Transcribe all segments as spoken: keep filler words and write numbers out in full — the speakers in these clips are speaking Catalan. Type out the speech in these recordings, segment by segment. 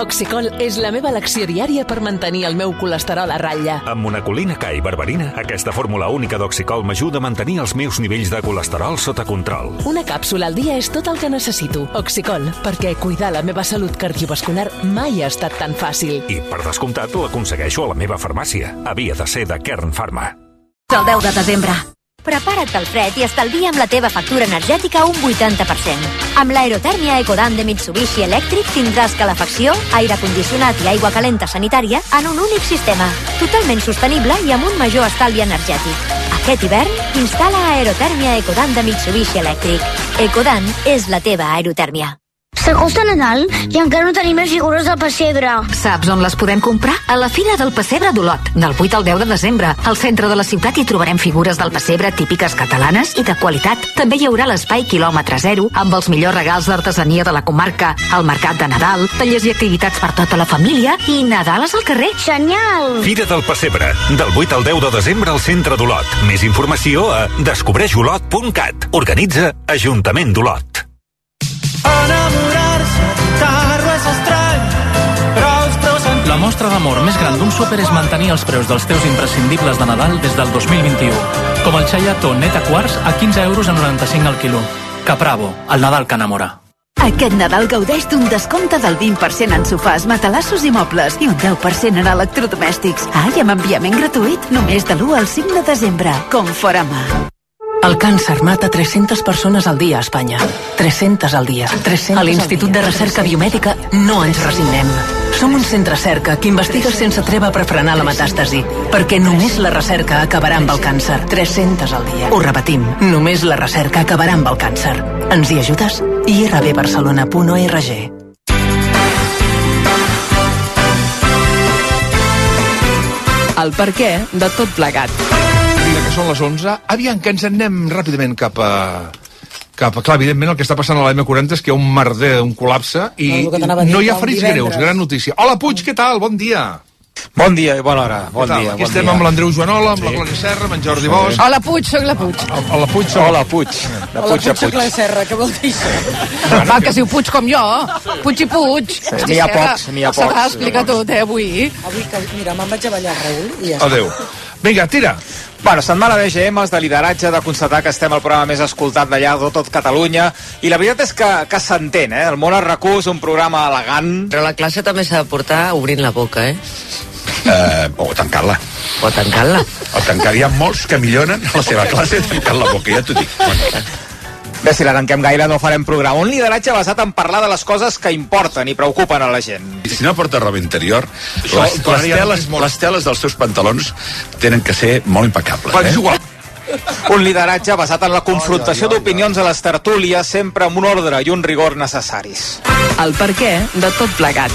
Oxicol és la meva elecció diària per mantenir el meu colesterol a ratlla. Amb monacolina K i berberina, aquesta fórmula única d'Oxicol m'ajuda a mantenir els meus nivells de colesterol sota control. Una càpsula al dia és tot el que necessito. Oxicol, perquè cuidar la meva salut cardiovascular mai ha estat tan fàcil. I, per descomptat, l'aconsegueixo a la meva farmàcia. Havia de ser de Kern Pharma. El deu de desembre. Prepara't pel fred i estalvia amb la teva factura energètica un vuitanta per cent. Amb l'aerotèrmia Ecodan de Mitsubishi Electric tindràs calefacció, aire condicionat i aigua calenta sanitària en un únic sistema, totalment sostenible i amb un major estalvi energètic. Aquest hivern, instal·la aerotèrmia Ecodan de Mitsubishi Electric. Ecodan és la teva aerotèrmia. S'acosta Nadal i encara no tenim les figures del pessebre. Saps on les podem comprar? A la Fira del Pessebre d'Olot, del vuit al deu de desembre. Al centre de la ciutat hi trobarem figures del pessebre típiques catalanes i de qualitat. També hi haurà l'espai quilòmetre zero, amb els millors regals d'artesania de la comarca, el mercat de Nadal, tallers i activitats per tota la família i Nadales al carrer. Genial! Fira del Pessebre, del vuit al deu de desembre al centre d'Olot. Més informació a descobreix olot punt cat. Organitza Ajuntament d'Olot. Enamorar-se d'un carro és estrany, però els preus en... La mostra d'amor més gran d'un súper és mantenir els preus dels teus imprescindibles de Nadal des del dos mil vint-i-u. Com el xai Ato Neta Quarts a quinze euros a noranta-cinc al quilo. Capravo, el Nadal que enamora. Aquest Nadal gaudeix d'un descompte del vint per cent en sofàs, matalassos i mobles i un deu per cent en electrodomèstics. Ah, i amb enviament gratuït només de l'u al cinc de desembre. Conforama. El càncer mata tres-centes persones al dia a Espanya. tres-centes al dia. A l'Institut de Recerca Biomèdica no ens resignem. Som un centre cerca que investiga sense treva per frenar la metàstasi, perquè només la recerca acabarà amb el càncer. tres-centes al dia. Ho repetim, només la recerca acabarà amb el càncer. Ens hi ajudes? i r b barcelona punt org. El perquè de tot plegat. Mira que són les onze. Aviam, que ens en anem ràpidament cap a... Cap a... Clar, evidentment, el que està passant a la ema quaranta és que hi ha un merder, un col·lapse, i no, no hi ha ferits greus. Gran notícia. Hola, Puig, què tal? Bon dia. Bon dia i bona hora. Bon dia, Aquí bon estem dia. amb l'Andreu Joanola, amb sí. la Clàudia Serra, amb en Jordi Bosch. Hola, Puig, soc la Puig. Hola, Puig. Soc... Hola, Puig. De Hola, Puig a Puig, soc Puig. la Serra, què vol dir això? Va, que si ho Puig com jo, Puig i Puig. Sí, n'hi ha pocs, n'hi ha Se pocs. l'ha explicat tot, eh, avui. Avui, que, mira, me'n vaig a ballar, Raül, i ja està. Adéu. Vinga, tira. Bueno, setmana d'E Ge Emes, de lideratge, de constatar que estem al programa més escoltat d'allà de tot Catalunya, i la veritat és que, que s'entén, eh? El món es recús, un programa elegant. Però la classe també s'ha de portar obrint la boca, eh? Uh, o tancant-la. O tancant-la. O tancant, hi ha molts que milloren la seva classe tancant la boca, ja t'ho dic. Bueno. Bé, si la tanquem gaire no farem programa. Un lideratge basat en parlar de les coses que importen i preocupen a la gent. I si no porta roba interior, Això, les, les, teles, les teles dels seus pantalons tenen que ser molt impecables. Però és igual. Un lideratge basat en la confrontació d'opinions a les tertúlies, sempre amb un ordre i un rigor necessaris. El perquè de tot plegat.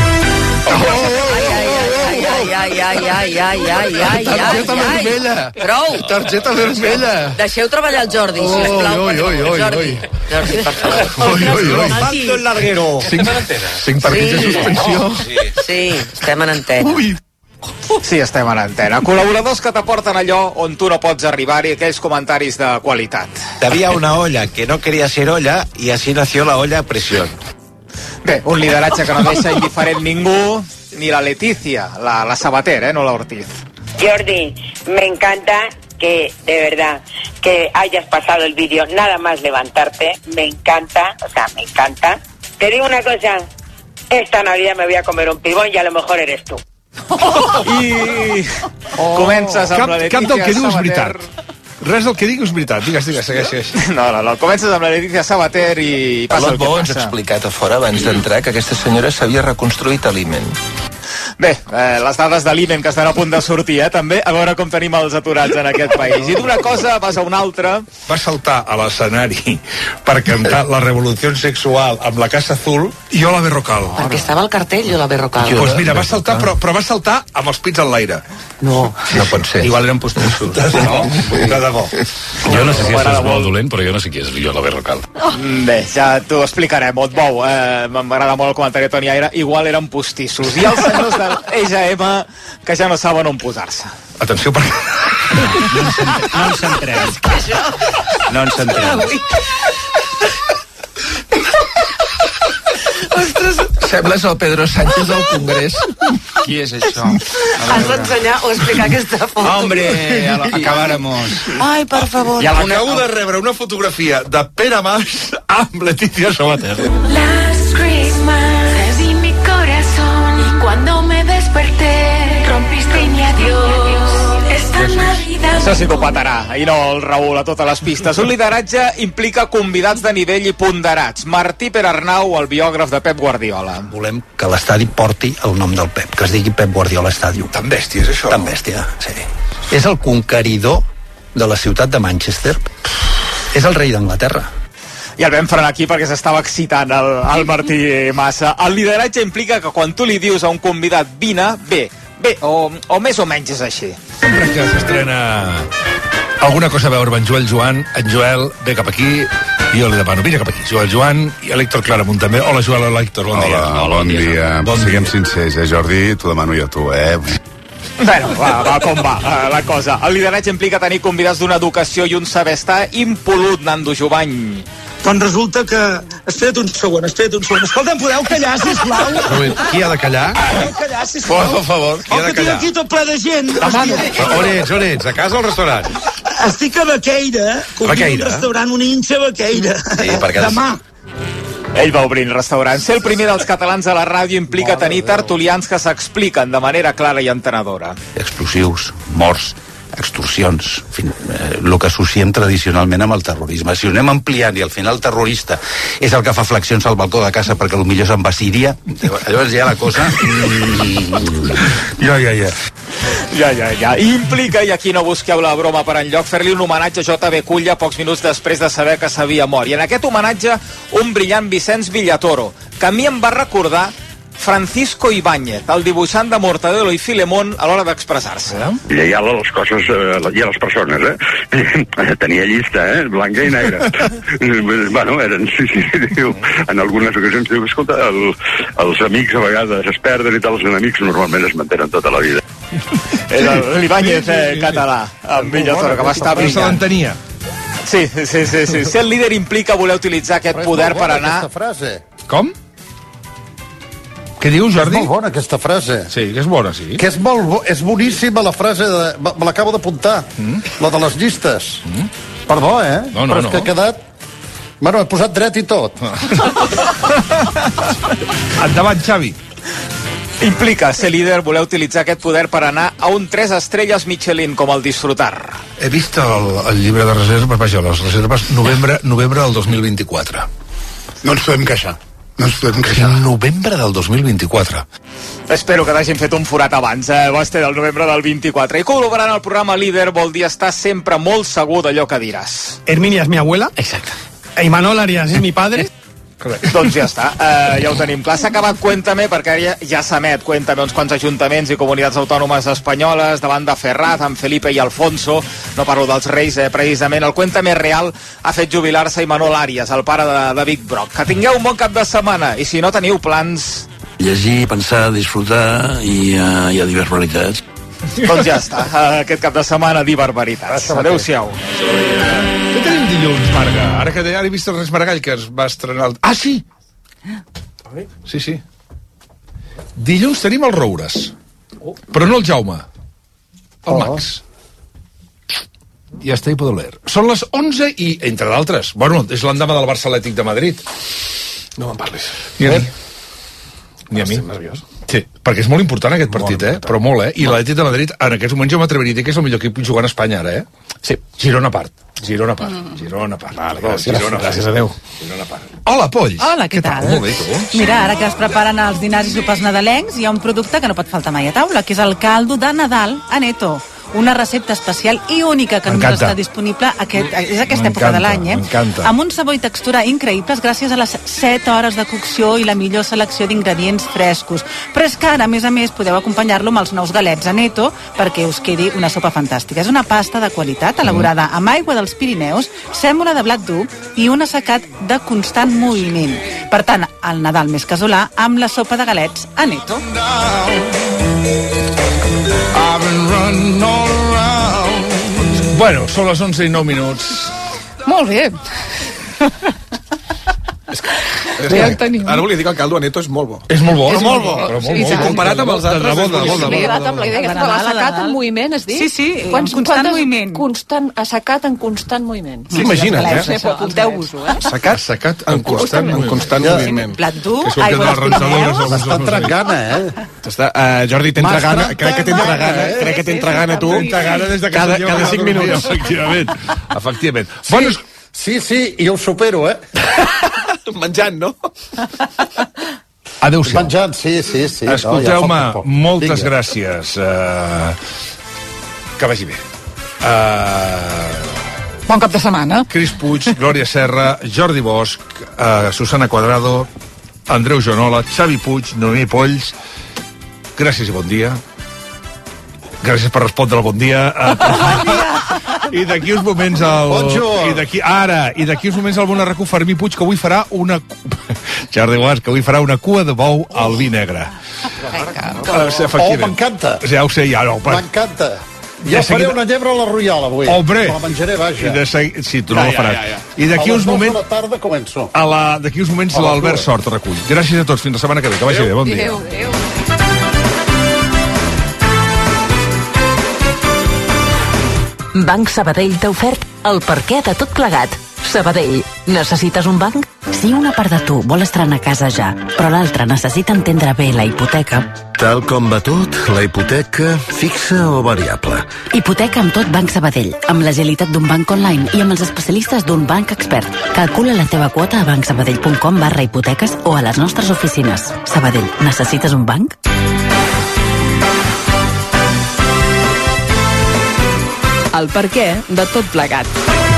Ai, ai, ai, ai, ai, ai, ai, Targeta ai, ai. vermella. Prou. Targeta vermella. Deixeu treballar el Jordi, sisplau. Oi, oi, oi, Jordi, oi. Jordi, per favor. Oi, oi, oi. Tanto el larguero. Cinc, cinc partits de suspensió. Sí, estem en antena. Ui. Sí, estem en antena. Col·laboradors que t'aporten allò on tu no pots arribar-hi, aquells comentaris de qualitat. Había una olla que no quería ser olla y así nació la olla a presión. Bé, un lideratge que no deixa indiferent ningú, ni la Leticia, la, la Sabater, eh, no la Ortiz. Jordi, me encanta que, de verdad, que hayas pasado el vídeo nada más levantarte. Me encanta, o sea, me encanta. Te digo una cosa, esta Navidad me voy a comer un pibón y a lo mejor eres tú. I oh. comences amb cap, la Leticia Cap del que dius és Sabater. veritat. Res del que digues és veritat. Digues, digues, segueix, segueix. No, no, no. Comences amb la Leticia Sabater i passa el que Bo ens ha passa. explicat a fora abans d'entrar que aquesta senyora s'havia reconstruït a l'Imen. Bé, eh, les dades de l'I M E N que estan a punt de sortir, eh, també, a veure com tenim els aturats en aquest país. I d'una cosa vas a una altra. Va saltar a l'escenari per cantar La Revolució Sexual amb la Casa Azul i jo la Berrocal. Perquè estava al cartell, jo la Berrocal. Doncs pues mira, va saltar, però, però va saltar amb els pits en l'aire. No. No pot ser. Igual eren postissos. No, de debò. Jo no sé si això és molt dolent, però jo no sé qui és jo la Berrocal. Bé, ja t'ho explicarem, Otbou. Eh, M'agrada molt el comentari de Toni Aire. Igual eren postissos. I els senyors de l'E Ge Eme que ja no saben on posar-se. Atenció, perquè... No ens centrem. No ens centrem. Ostres, Sembles el Pedro Sánchez del Congrés. Qui és això? Has d'ensenyar o explicar aquesta foto. Hombre, acabáramos. Ai, per favor. I alguna... Acabo de rebre una fotografia de Pere Mas amb Leticia Sabater. Last Christmas y mi corazón, y cuando me desperté rompiste mi adiós. Esta Navidad. Això sí que ho patarà, i no el Raül a totes les pistes. Un lideratge implica convidats de nivell i ponderats. Martí Perarnau, el biògraf de Pep Guardiola. Volem que l'estadi porti el nom del Pep, que es digui Pep Guardiola Stadium. Tan bèstia és això? Tan bèstia, sí. És el conqueridor de la ciutat de Manchester. És el rei d'Anglaterra. I el vam frenar aquí perquè s'estava excitant el, el Martí massa. El lideratge implica que quan tu li dius a un convidat vine, bé, bé, o, o més o menys és així. Sempre que s'estrena alguna cosa a veure amb en Joel Joan, en Joel ve cap aquí i jo li demano, vine cap aquí, Joel Joan i l'Héctor Claramunt també. Hola Joel, hola Héctor, bon hola, dia. Hola, bon dia. Bon Siguem dia. Sincers, eh Jordi? T'ho demano jo a tu, eh? Bueno, va, va, com va uh, la cosa. El lideratge implica tenir convidats d'una educació i un saber estar impolut, Nando Jovany. Doncs resulta que... Espera't un segon, espera't un segon. Escolta'm, podeu callar, sisplau? Qui ha de callar? Podeu callar, sisplau? Per favor, qui ha de callar? O que tinc aquí tot ple de gent. On ets, on ets? A casa o al restaurant? Estic a Baqueira, convido un restaurant, una hinxa Baqueira. Sí, perquè... Demà. Ell va obrint restaurant. Ser el primer dels catalans a la ràdio implica tenir tertulians que s'expliquen de manera clara i entenedora. Explosius, morts, extorsions, en fi, eh, el que associem tradicionalment amb el terrorisme. Si ho anem ampliant i al final el terrorista és el que fa flexions al balcó de casa perquè potser se'n va a Síria, llavors ja la cosa... Ja, ja, ja. Ja, ja, ja. I implica, i aquí no busqueu la broma per enlloc, fer-li un homenatge a J B Culla pocs minuts després de saber que s'havia mort. I en aquest homenatge, un brillant Vicenç Villatoro, que a mi em va recordar Francisco Ibáñez, el dibuixant de Mortadelo i Filemón a l'hora d'expressar-se. Lleial a les coses eh, i a les persones, eh? Tenia llista, eh? Blanca i negra. Bueno, eren, sí, sí, diu, en algunes ocasions diu, escolta, el, els amics a vegades es perden i tal, els enemics normalment es mantenen tota la vida. Era l'Ibáñez eh, català, amb Villatoro, que va estar brillant. Però se l'entenia. Sí, sí, sí, sí. Ser el líder implica voler utilitzar aquest poder per anar... Com? Què dius, Jordi? És molt bona aquesta frase. Sí, que és bona, sí. Que és molt bo, és boníssima la frase, de, me l'acabo d'apuntar, mm. la de les llistes. Mm. Perdó, eh? No, no, Però és no. que ha quedat... Bueno, he posat dret i tot. Endavant, Xavi. Implica ser líder, voler utilitzar aquest poder per anar a un tres estrelles Michelin, com el Disfrutar. He vist el, el llibre de reserves, vaja, les reserves, novembre, novembre del dos mil vint-i-quatre. No ens podem queixar. No ens podem queixar. Novembre del dos mil vint-i-quatre. Espero que t'hagin fet un forat abans, eh? Va ser del novembre del vint-i-quatre. I col·laborant al programa Líder vol dir estar sempre molt segur d'allò que diràs. Herminia és mi abuela. Exacte. I Manol Arias és mi padre. Correcte. Doncs ja està, uh, ja ho tenim clar. S'ha acabat Cuéntame, perquè ja, ja s'emet Cuéntame uns quants ajuntaments i comunitats autònomes espanyoles davant de Ferraz, amb Felipe i Alfonso. No parlo dels Reis, eh, precisament. El Cuéntame real ha fet jubilar-se Imanol Arias, el pare de, de Vic Broc. Que tingueu un bon cap de setmana, i si no teniu plans... Llegir, pensar, disfrutar i, uh, i a dir barbaritats. Doncs ja està, uh, aquest cap de setmana dir barbaritats. Adéu-siau. Què tenim dilluns, Marga? Ara que ara he vist el Res Maragall, que es va estrenar... El... Ah, sí! Sí, sí. Dilluns tenim els Roures. Però no el Jaume. El Max. I hasta ahí puedo leer. Són les onze i, entre d'altres, bueno, és l'endemà del Barça Atlètic de Madrid. No me'n parlis. Ni a mi. Ni a mi. Estic nerviós. Sí, perquè és molt important aquest partit, eh? Però molt, eh? I l'Atlètic de Madrid, en aquests moments jo m'atreveria a dir que és el millor equip jugant a Espanya, ara, eh? Sí. Girona a part. Girona a part. Girona a part. Vale, gràcies. Girona a part. Gràcies a Déu. Girona a part. Hola, Polls. Hola, què tal? Molt bé, tu? Mira, ara que es preparen els dinars i sopars nadalencs, hi ha un producte que no pot faltar mai a taula, que és el caldo de Nadal a Neto. Una recepta especial i única que només està disponible aquest, és aquesta època de l'any, eh? M'encanta. Amb un sabor i textura increïbles gràcies a les set hores de cocció i la millor selecció d'ingredients frescos. Però és que ara, a més a més, podeu acompanyar-lo amb els nous galets a Neto perquè us quedi una sopa fantàstica. És una pasta de qualitat elaborada amb aigua dels Pirineus, sèmola de blat dur i un assecat de constant moviment. Per tant, el Nadal més casolà amb la sopa de galets a Neto. Bueno, són les onze i nou minuts. Molt bé. És que Ja el tenim. Ara volia dir que el caldo Aneto és molt bo. És molt bo. És molt bo. Però molt Sí, bo. sí, comparat amb els De altres, debò, és de debò, boníssim. de M'he debò. quedat amb la idea aquesta de l'assecat en moviment, has dit? Sí, sí, en Quants, constant quantes- moviment. Constant, assecat en constant moviment. Sí, imagina't, eh? Sí, apunteu-vos-ho, eh? Assecat, Assecat en constant, en constant Ja. moviment. Plat dur, Que surten aigua de les dels rentadores. Pirineus. T'està entrant gana, eh? Està, uh, Jordi, t'entra gana, crec que t'entra gana, eh? crec que t'entra gana tu. T'entra gana des de que cada, senyor cada va cinc dormir, minuts. Efectivament, efectivament. Sí, Bueno, sí, sí, i ho supero, eh? Menjant, no? adéu-siau. Menjant, sí, sí, sí. Escolteu-me, no, ja falta poc. moltes Vinga. gràcies. Uh, que vagi bé. Uh, Bon cap de setmana. Cris Puig, Glòria Serra, Jordi Bosch, uh, Susana Cuadrado, Andreu Joanola, Xavi Puig, Noemí Polls. Gràcies i bon dia. Gràcies per respondre el bon dia. Uh, I d'aquí uns moments el... Bonjour. I d'aquí, ara, i d'aquí uns moments el bon arracó Fermí Puig, que avui farà una... Jordi Bosch, que avui farà una cua de bou al vi negre. Uh, sí, Oh, m'encanta. Ja ho sé, ja no. Però... M'encanta. De Jo faré seguida- una llebre a la Royal avui. Hombre! Me la menjaré, vaja. I de segui... Sí, tu no Ja, la ja, faràs. ja, ja. I d'aquí A uns les dos moments... de la tarda començo. A la... D'aquí uns moments A les l'Albert dues. Sort recull. Gràcies a tots, fins la setmana que ve. Que vagi bé, bon dia. Adéu, adéu. Banc Sabadell t'ha ofert el perquè de tot plegat. Sabadell, necessites un banc? Si una part de tu vol estrenar casa ja, però l'altra necessita entendre bé la hipoteca, Tal com va tot, la hipoteca fixa o variable. hipoteca amb tot Banc Sabadell, amb l'agilitat d'un banc online i amb els especialistes d'un banc expert. Calcula la teva quota a bancsabadell.com barra hipoteques o a les nostres oficines. Sabadell, necessites un banc? El perquè de tot plegat.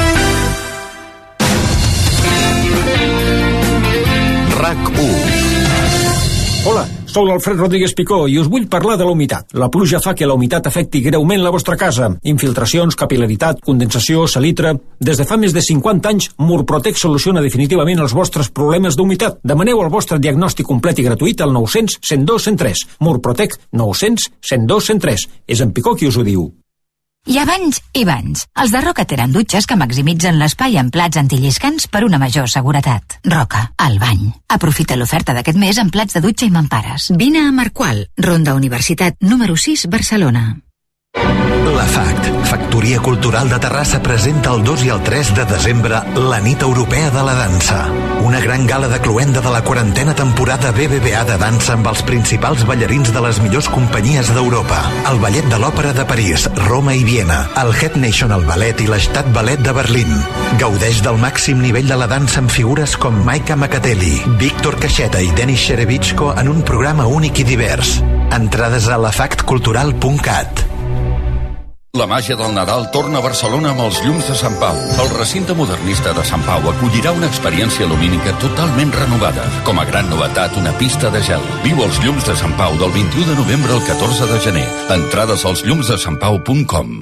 RAC u. Hola, sóc l'Alfred Rodríguez Picó i us vull parlar de la humitat. La pluja fa que la humitat afecti greument la vostra casa. Infiltracions, capilaritat, condensació, salitre... Des de fa més de cinquanta anys, Murprotec soluciona definitivament els vostres problemes d'humitat. Demaneu el vostre diagnòstic complet i gratuït al nou cents, cent dos, cent tres. Murprotec nou cents, cent dos, cent tres. És en Picó qui us ho diu. Hi ha banys i banys. Els de Roca tenen dutxes que maximitzen l'espai amb plats antilliscants per una major seguretat. Roca, el bany. Aprofita l'oferta d'aquest mes amb plats de dutxa i mampares. Vine a Marqual, Ronda Universitat, número sis, Barcelona. La FACT, Factoria Cultural de Terrassa, presenta el dos i el tres de desembre la Nit Europea de la Dansa. Una gran gala de cloenda de la quarantena temporada B B V A de dansa amb els principals ballarins de les millors companyies d'Europa. El Ballet de l'Òpera de París, Roma i Viena, el Het National Ballet i l'Estat Ballet de Berlín. Gaudeix del màxim nivell de la dansa amb figures com Maika Makateli, Víctor Caixeta i Denis Sherevichko en un programa únic i divers. Entrades a la fact cultural punt cat. La màgia del Nadal torna a Barcelona amb els llums de Sant Pau. El recinte modernista de Sant Pau acollirà una experiència lumínica totalment renovada. Com a gran novetat, una pista de gel. Viu els llums de Sant Pau del vint-i-u de novembre al catorze de gener. Entrades als llums de sant pau punt com.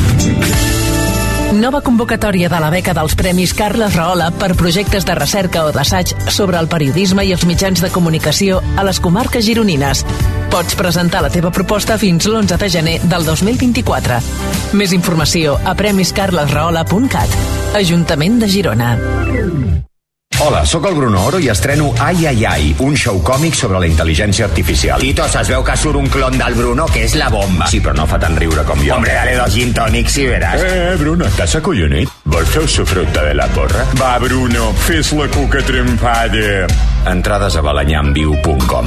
Nova convocatòria de la beca dels Premis Carles Rahola per projectes de recerca o d'assaig sobre el periodisme i els mitjans de comunicació a les comarques gironines. Pots presentar la teva proposta fins l'onze de gener del dos mil vint-i-quatre. Més informació a premis carles rahola punt cat. Ajuntament de Girona. Hola, sóc el Bruno Oro i estreno Ai Ai Ai, un show còmic sobre la intel·ligència artificial. Titos, es veu que surt un clon del Bruno que és la bomba. Sí, però no fa tant riure com jo. Hombre, dale dos gin tònics i veràs. Eh, Bruno, estàs acollonit? Vols fer el sofruta de la porra? Va, Bruno, fes la cuca trempada. Entrades a balanyamviu punt com.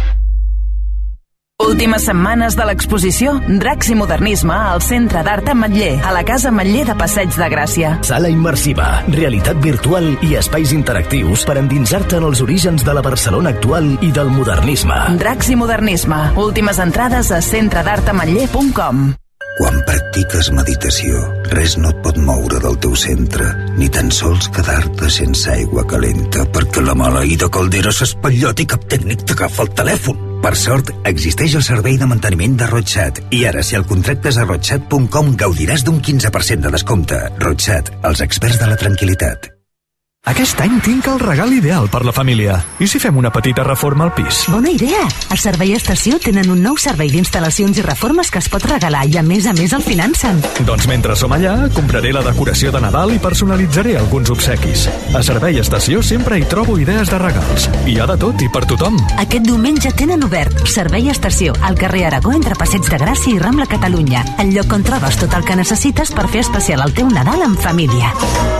Últimes setmanes de l'exposició Dracs i Modernisme al Centre d'Art Ametller, a la Casa Ametller de Passeig de Gràcia. Sala immersiva, realitat virtual i espais interactius per endinsar-te en els orígens de la Barcelona actual i del modernisme. Dracs i Modernisme. Últimes entrades a centre d'art ametller punt com. Quan practiques meditació, res no et pot moure del teu centre, ni tan sols quedar-te sense aigua calenta, perquè la maleïda caldera s'espatllota i cap tècnic t'agafa el telèfon. Per sort, existeix el servei de manteniment de Rotxat, i ara, si el contractes a rotxat punt com, gaudiràs d'un quinze per cent de descompte. Rotxat, els experts de la tranquil·litat. Aquest any tinc el regal ideal per la família. I si fem una petita reforma al pis? Bona idea! A Servei Estació tenen un nou servei d'instal·lacions i reformes que es pot regalar i a més a més el financen. Doncs mentre som allà, compraré la decoració de Nadal i personalitzaré alguns obsequis. A Servei Estació sempre hi trobo idees de regals. Hi ha de tot i per tothom. Aquest diumenge tenen obert Servei Estació, al carrer Aragó entre Passeig de Gràcia i Rambla Catalunya, el lloc on trobes tot el que necessites per fer especial el teu Nadal en família.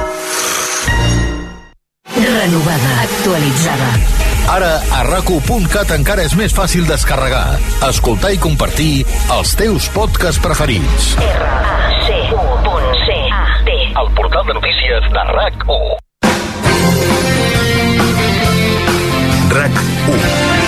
Renovada. Actualitzada. Ara, a rac u punt cat encara és més fàcil descarregar, escoltar i compartir els teus podcasts preferits. R A C U punt C A T. El portal de notícies de RAC u. RAC u.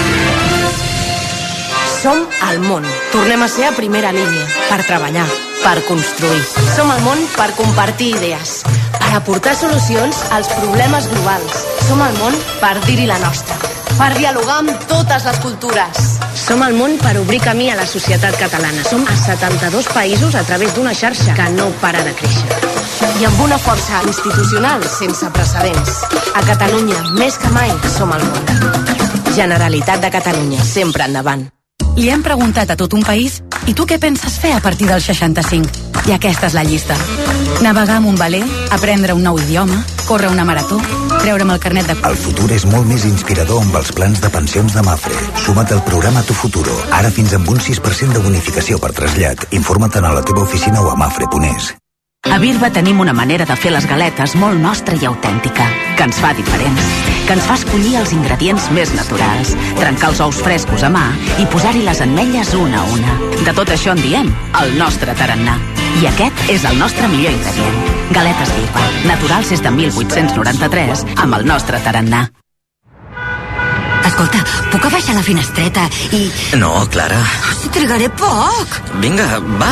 Som al món. Tornem a ser a primera línia. Per treballar, per construir. Som al món per compartir idees, per aportar solucions als problemes globals. Som al món per dir-hi la nostra, per dialogar amb totes les cultures. Som al món per obrir camí a la societat catalana. Som a setanta-dos països a través d'una xarxa que no para de créixer. I amb una força institucional sense precedents. A Catalunya, més que mai, som al món. Generalitat de Catalunya, sempre endavant. Li hem preguntat a tot un país i tu què penses fer a partir dels seixanta-cinc? I aquesta és la llista. Navegar amb un veler, aprendre un nou idioma, córrer una marató, treure'm el carnet de... El futur és molt més inspirador amb els plans de pensions de Mafre. Suma't al programa Tu Futuro. Ara fins amb un sis per cent de bonificació per trasllat. Informa't a la teva oficina o a mafre punt es. A Birba tenim una manera de fer les galetes molt nostra i autèntica, que ens fa diferents, que ens fa escollir els ingredients més naturals, trencar els ous frescos a mà i posar-hi les ametlles una a una. De tot això en diem el nostre tarannà. I aquest és el nostre millor ingredient. Galetes Birba, naturals des de mil vuit-cents noranta-tres, amb el nostre tarannà. Escolta, puc abaixar la finestreta i... No, Clara. Si trigaré poc. Vinga, va.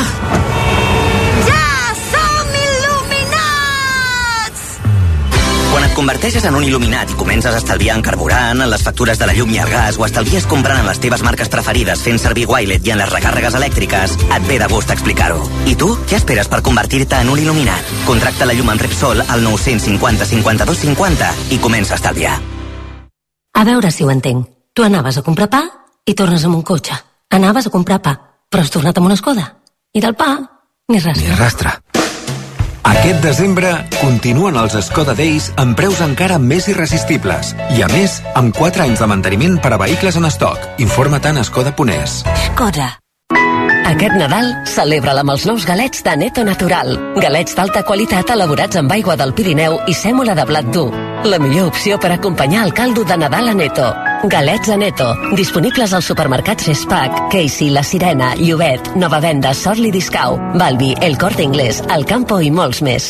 Quan et converteixes en un il·luminat i comences a estalviar en carburant, en les factures de la llum i el gas, o estalvies comprant en les teves marques preferides fent servir Wilet i en les recàrregues elèctriques, et ve de gust explicar-ho. I tu, què esperes per convertir-te en un il·luminat? Contracta la llum amb Repsol al nou cinquanta cinquanta-dos cinquanta i comença a estalviar. A veure si ho entenc. Tu anaves a comprar pa i tornes amb un cotxe. Anaves a comprar pa, però has tornat amb una Skoda. I del pa, ni rastre. Ni rastre. Aquest desembre continuen els Skoda Days amb preus encara més irresistibles i, a més, amb quatre anys de manteniment per a vehicles en estoc. Informa-te'n a skoda punt es. Skoda. Aquest Nadal, celebra-la amb els nous galets de Neto Natural. Galets d'alta qualitat elaborats amb aigua del Pirineu i sèmola de blat dur. La millor opció per acompanyar el caldo de Nadal a Neto. Galets a Neto, disponibles als supermercats Espac, Casey, La Sirena, Llobet, Nova Venda, Sorli Discau, Balbi, El Corte Inglés, El Campo i molts més.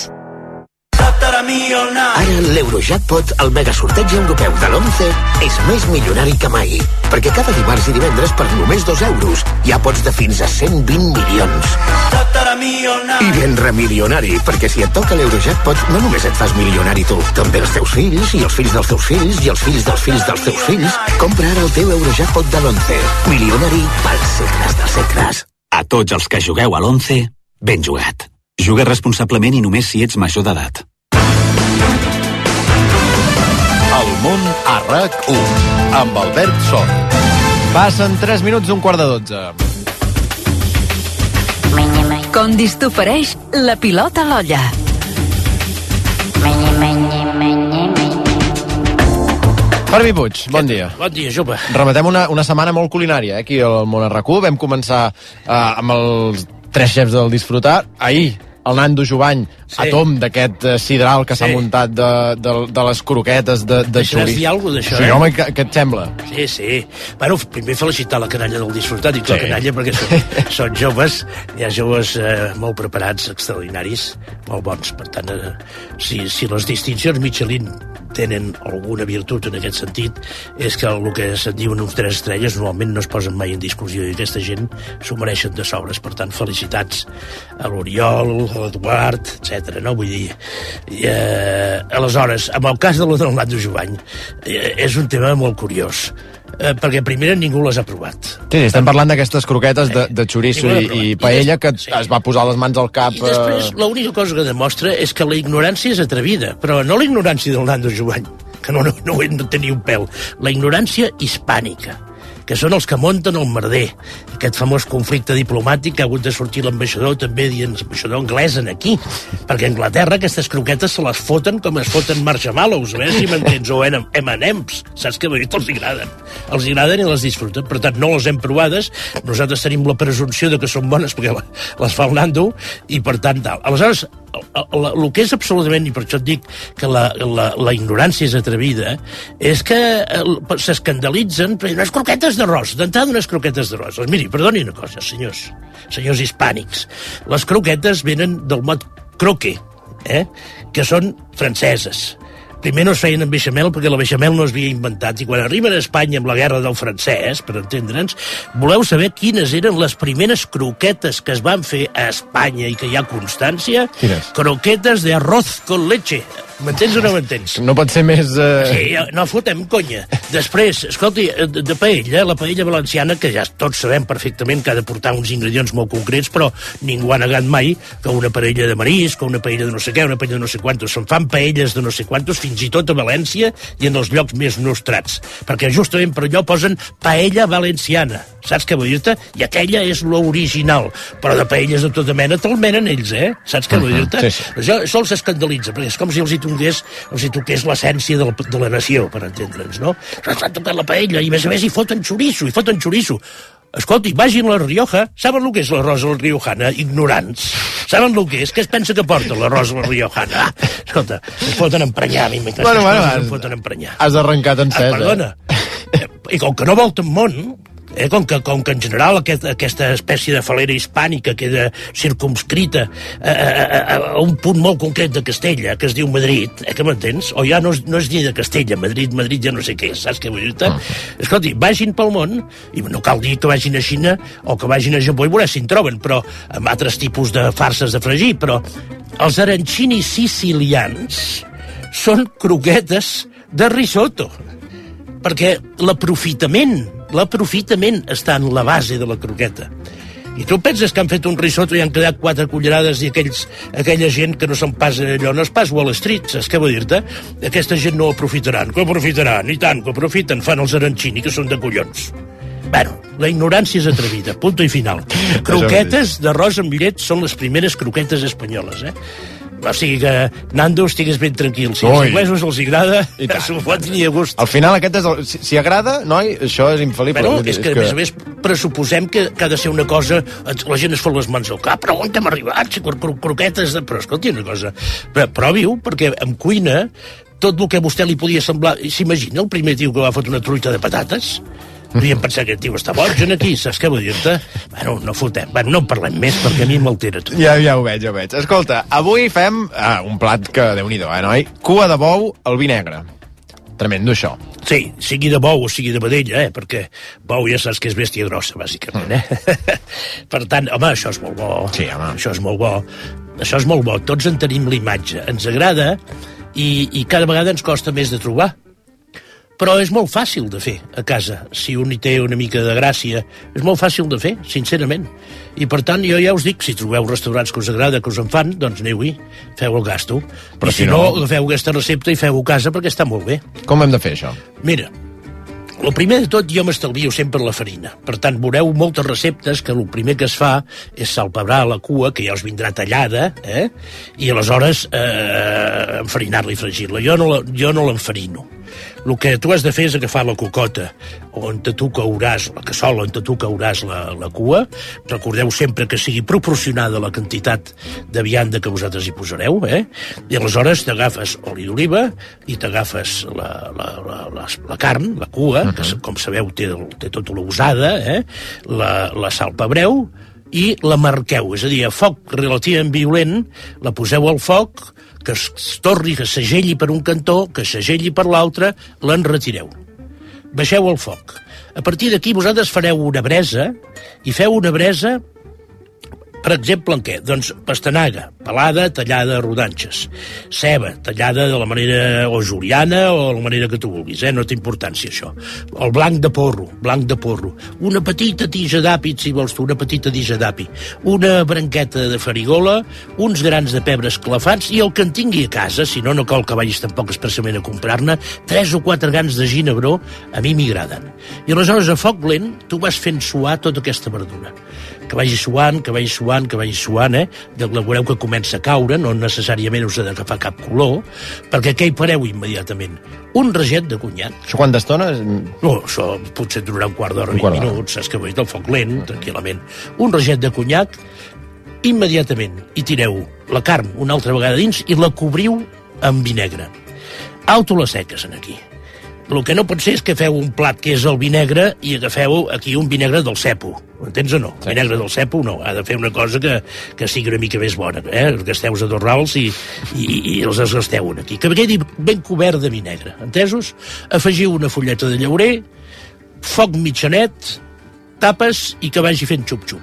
Ara l'Eurojackpot, el megasorteig europeu de l'onze, és més milionari que mai. Perquè cada dimarts i divendres per només dos euros ja pots de fins a cent vint milions. I ben remilionari, perquè si et toca l'Eurojackpot no només et fas milionari tu, també els teus fills, i els fills dels teus fills, i els fills dels fills dels teus fills. Compra ara el teu Eurojackpot de l'onze. Milionari pels segles dels segles. A tots els que jugueu a l'onze, ben jugat. Juga responsablement i només si ets major d'edat. El món a RAC u, amb Albert Sol. Passen tres minuts d'un quart de dotze. Condis t'ofereix la pilota a l'olla. Fermi Puig, bon dia. Bon dia, jove. Rematem una, una setmana molt culinària, eh, aquí al món a RAC u. Vam començar eh, amb els tres xefs del Disfrutar. Ahir, el Nando Jovany, sí. A tom d'aquest uh, sidral que s'ha sí. muntat de, de, de les croquetes de, de xoriç. Deixaràs dir alguna cosa d'això, sí, eh? home, què, què et sembla? Sí, sí. Bueno, primer felicitar la canalla del Disfrutar, dic sí. la canalla perquè són, són joves, hi ha joves eh, molt preparats, extraordinaris, molt bons. Per tant, eh, si, si les distincions Michelin tenen alguna virtut en aquest sentit, és que el que se'n diuen uns tres estrelles normalment no es posen mai en discussió i aquesta gent s'ho mereixen de sobres. Per tant, felicitats a l'Oriol, a l'Eduard, etcètera. No? Vull dir, eh, aleshores, amb el cas de lo del Nando Jovany, eh, és un tema molt curiós. eh, perquè primera ningú les ha provat. Sí, estem parlant d'aquestes croquetes de, de xoriço i, i paella que sí. es va posar les mans al cap. I després, eh... l'única cosa que demostra és que la ignorància és atrevida, però no la ignorància del Nando Jovany, que no, no, no, no tenia un pèl, la ignorància hispànica, que són els que munten el merder. Aquest famós conflicte diplomàtic que ha hagut de sortir l'ambaixador també dient l'ambaixador anglès en aquí, perquè a Anglaterra aquestes croquetes se les foten com es foten marshmallows, a veure si m'entens, o eme eme ems, saps que els agraden. Els agraden i les disfruten, per tant no les hem provades, nosaltres tenim la presumpció de que són bones perquè les fa el Nando, i per tant tal. Aleshores, el, el que és absolutament, i per això et dic que la, la, la ignorància és atrevida, és que s'escandalitzen per unes croquetes d'arròs, d'entrada unes croquetes d'arròs. Doncs miri, perdoni una cosa, senyors, senyors hispànics, les croquetes venen del mot croque, eh? que són franceses. Primer no es feien amb beixamel perquè la beixamel no es havia inventat, i quan arriben a Espanya amb la guerra del francès, per entendre'ns, voleu saber quines eren les primeres croquetes que es van fer a Espanya i que hi ha constància? Quines? Croquetes de arroz con leche. M'entens o no m'entens? No pot ser més... Uh... Sí, no fotem conya. Després, escolti, de, de paella, la paella valenciana, que ja tots sabem perfectament que ha de portar uns ingredients molt concrets, però ningú ha negat mai que una paella de marisc, que una paella de no sé què, una paella de no sé quantos, se'n fan paelles de no sé quantos, fins i tot a València i en els llocs més nostrats. Perquè justament per allò posen paella valenciana. Saps què vull dir-te? I aquella és l'original. Però de paelles de tota mena te'l menen ells, eh? Saps què vull dir-te? Sí, sí. Això, això els escandalitza, perquè és com si els hi toqués, els hi toqués l'essència de, la, de la nació, per entendre'ns, no? S'ha tocat la paella, i a més a més hi foten xoriço, hi foten xoriço. Escolti, vagin a la Rioja, saben el que és l'arròs a la riojana? Ignorants. Saben el que és? Què es pensa que porta l'arròs a la riojana? Ah, escolta, es foten emprenyar, a mi m'encanta. Bueno, bueno, es foten emprenyar. Has arrencat encès, ah, perdona. Eh? I com que no volten món, eh, com, que, com que en general aquest, aquesta espècie de falera hispànica queda circumscrita a, a, a, a un punt molt concret de Castella, que es diu Madrid, eh, que m'entens? O ja no és, no és ni de Castella, Madrid, Madrid ja no sé què és, saps què vull dir-te? Escolti, vagin pel món, i no cal dir que vagin a Xina o que vagin a Japó i veurà si en troben, però amb altres tipus de farses de fregir, però els arancini sicilians són croquetes de risotto, perquè l'aprofitament l'aprofitament està en la base de la croqueta. I tu penses que han fet un risotto i han quedat quatre cullerades i aquells, aquella gent que no se'n pas allò, no es pas Wall Street, saps què vull dir-te? Aquesta gent no aprofitaran, que aprofitaran, i tant, que aprofiten, fan els arancini, que són de collons. Bueno, la ignorància és atrevida, punto i final. Croquetes d'arròs amb llet són les primeres croquetes espanyoles, eh? O sigui que, Nando, estigues ben tranquil. Si als anglesos els agrada, s'ho pot tenir a gust. Al final, aquest és el... si, si agrada, noi, això és infal·lible. Bueno, és que, a més a més, pressuposem que, que ha de ser una cosa... La gent es fot les mans al cap, però on hem arribat? Si cro cro croquetes... De... Però, escolti, una cosa... Però, provi-ho, perquè en cuina, tot el que a vostè li podia semblar... S'imagina el primer tio que va fotre una truita de patates? Podríem pensar que el tio està boig aquí, saps què vull dir-te? Bueno, no fotem, bueno, no en parlem més perquè a mi m'altera tot. Ja, ja ho veig, ja ho veig. Escolta, avui fem ah, un plat que, Déu-n'hi-do, eh, noi? Cua de bou al vi negre. Tremendo, això. Sí, sigui de bou o sigui de vedella, eh? Perquè bou ja saps que és bèstia grossa, bàsicament, eh? Per tant, home, això és molt bo. Sí, home. Això és molt bo. Això és molt bo. Tots en tenim l'imatge. Ens agrada i, i cada vegada ens costa més de trobar. Però és molt fàcil de fer a casa, si un hi té una mica de gràcia. És molt fàcil de fer, sincerament. I per tant, jo ja us dic, si trobeu restaurants que us agrada, que us en fan, doncs aneu-hi, feu el gasto. Però I si, si no, no, agafeu aquesta recepta i feu-ho a casa perquè està molt bé. Com hem de fer això? Mira, el primer de tot, jo m'estalvio sempre la farina. Per tant, veureu moltes receptes que el primer que es fa és salpebrar la cua, que ja us vindrà tallada, eh? I aleshores eh, enfarinar-la i fregir-la. Jo no, la, jo no l'enfarino. El que tu has de fer és agafar la cocota on tu cauràs, la cassola on tu cauràs la, la cua. Recordeu sempre que sigui proporcionada la quantitat de vianda que vosaltres hi posareu, eh? I aleshores t'agafes oli d'oliva i t'agafes la, la, la, la, la carn, la cua, uh -huh. que com sabeu té, té tota la usada, eh? la, la salpebreu i la marqueu, és a dir, a foc relativament violent, la poseu al foc, que es torni, que s'agelli per un cantó, que s'agelli per l'altre, l'enretireu. Baixeu el foc. A partir d'aquí vosaltres fareu una bresa i feu una bresa Per exemple, en què? Doncs pastanaga, pelada, tallada a rodanxes. Ceba, tallada de la manera o juliana o de la manera que tu vulguis, eh? No té importància, això. El blanc de porro, blanc de porro. Una petita tija d'api, si vols tu, una petita tija d'api. Una branqueta de farigola, uns grans de pebre esclafats i el que en tingui a casa, si no, no cal que vagis tampoc expressament a comprar-ne, tres o quatre grans de ginebró, a mi m'agraden. I aleshores, a foc lent, tu vas fent suar tota aquesta verdura. Que vagi suant, que vagi suant, que vagi suant, eh? De la veureu que comença a caure, no necessàriament us ha d'agafar cap color, perquè què hi fareu immediatament? Un raget de conyac. Això quanta estona? No, això potser durarà un quart d'hora, vint minuts, saps que vull dir, del foc lent, tranquil·lament. Un raget de conyac, immediatament hi tireu la carn una altra vegada dins i la cobriu amb vinegre. Auto les seques, en aquí. El que no pot ser és que feu un plat que és el vinegre i agafeu aquí un vinegre del cepo. Entens o no? Sí. Vinegre del cepo no. Ha de fer una cosa que, que sigui una mica més bona. Eh? Els gasteu a dos rals i, i, i els desgasteu aquí. Que quedi ben cobert de vinegre. Entesos? Afegiu una fulleta de llaurer, foc mitjanet, tapes i que vagi fent xup-xup.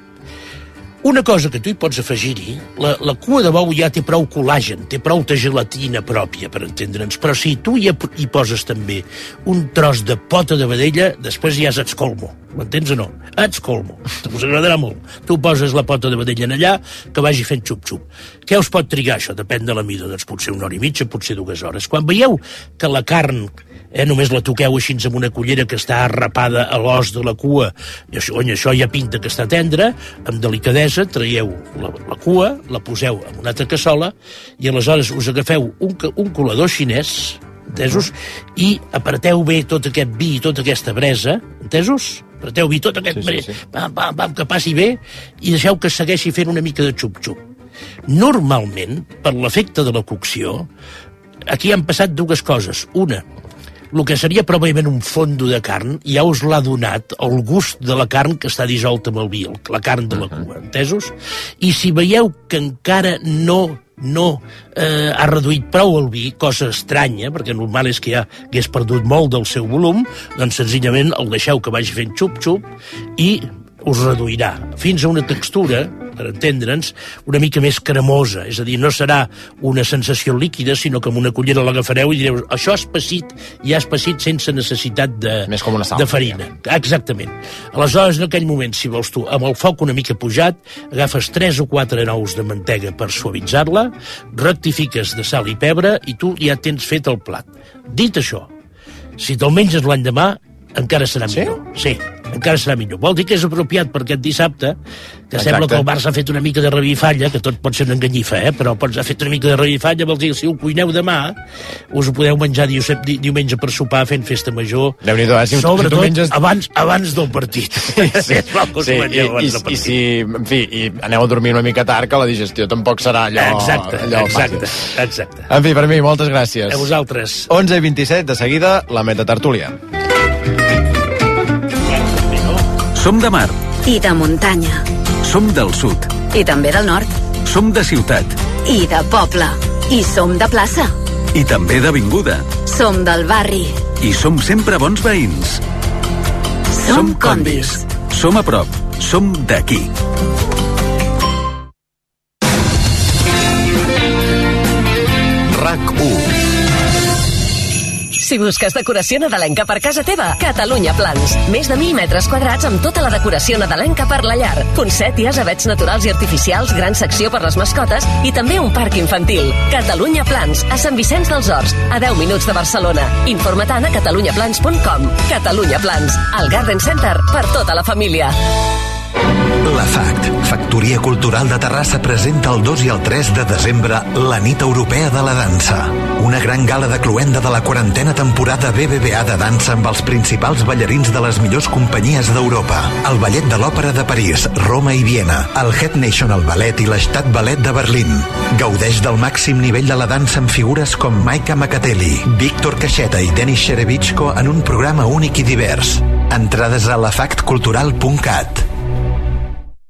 Una cosa que tu hi pots afegir-hi, la, la cua de bou ja té prou col·làgen, té prou de gelatina pròpia, per entendre'ns, però si tu hi, hi poses també un tros de pota de vedella, després ja és atscolmo, m'entens o no? Atscolmo, us agradarà molt. Tu poses la pota de vedella en allà, que vagi fent xup-xup. Què us pot trigar això? Depèn de la mida, doncs potser una hora i mitja, potser dues hores. Quan veieu que la carn Eh, només la toqueu així amb una cullera que està arrapada a l'os de la cua i això, això ja pinta que està tendra, amb delicadesa traieu la, la cua, la poseu en una altra cassola i aleshores us agafeu un, un colador xinès, entesos, i apreteu bé tot aquest vi i tota aquesta bresa, entesos? Apreteu bé tot aquest... Sí, sí, sí. Pam, pam, pam, que passi bé i deixeu que segueixi fent una mica de xup-xup. Normalment, per l'efecte de la cocció, aquí han passat dues coses. Una, el que seria probablement un fondo de carn ja us l'ha donat el gust de la carn que està dissolta amb el vi, la carn de la cua, entesos? I si veieu que encara no no eh, ha reduït prou el vi, cosa estranya, perquè normal és que ja hagués perdut molt del seu volum, doncs senzillament el deixeu que vagi fent xup-xup i us reduirà fins a una textura, per entendre'ns, una mica més cremosa, és a dir, no serà una sensació líquida, sinó que amb una cullera l'agafareu i direu, això és espessit, ja és espessit sense necessitat de, més com una sal, de farina. Ja. Exactament. Aleshores, en aquell moment, si vols tu, amb el foc una mica pujat, agafes tres o quatre nous de mantega per suavitzar-la, rectifiques de sal i pebre i tu ja tens fet el plat. Dit això, si te'l menges l'endemà, encara serà sí? millor. Sí, encara serà millor. Vol dir que és apropiat per aquest dissabte, que Exacte. Sembla que el Barça ha fet una mica de revifalla, que tot pot ser una enganyifa, eh? Però pots ha fet una mica de revifalla, vol dir que si ho cuineu demà, us ho podeu menjar di di diumenge per sopar fent festa major. Déu-n'hi-do, eh? Si sobretot si menges... abans, abans del partit. Sí, sí. sí i, i, i si, en fi, i aneu a dormir una mica tard, que la digestió tampoc serà allò, exacte, allò exacte, fàcil. Exacte. En fi, per mi, moltes gràcies. A vosaltres. onze i vint-i-set, de seguida, la metatertúlia. Som de mar. I de muntanya. Som del sud. I també del nord. Som de ciutat. I de poble. I som de plaça. I també d'avinguda. Som del barri. I som sempre bons veïns. Som Condis. Som a prop. Som d'aquí. RAC u. Si busques decoració nadalenca per casa teva, Catalunya Plans. Més de mil metres quadrats amb tota la decoració nadalenca per la llar. Poncèties, avets naturals i artificials, gran secció per les mascotes i també un parc infantil. Catalunya Plans, a Sant Vicenç dels Horts, a deu minuts de Barcelona. Informa-te'n a catalunya plans punt com. Catalunya Plans, el Garden Center per tota la família. La FACT, Factoria Cultural de Terrassa, presenta el dos i el tres de desembre la Nit Europea de la Dansa. Una gran gala de cloenda de la quarantena temporada B B V A de dansa amb els principals ballarins de les millors companyies d'Europa. El Ballet de l'Òpera de París, Roma i Viena, el Head National Ballet i l'Estat Ballet de Berlín. Gaudeix del màxim nivell de la dansa amb figures com Maika Makateli, Víctor Caixeta i Denis Sherevichko en un programa únic i divers. Entrades a la fact cultural punt cat.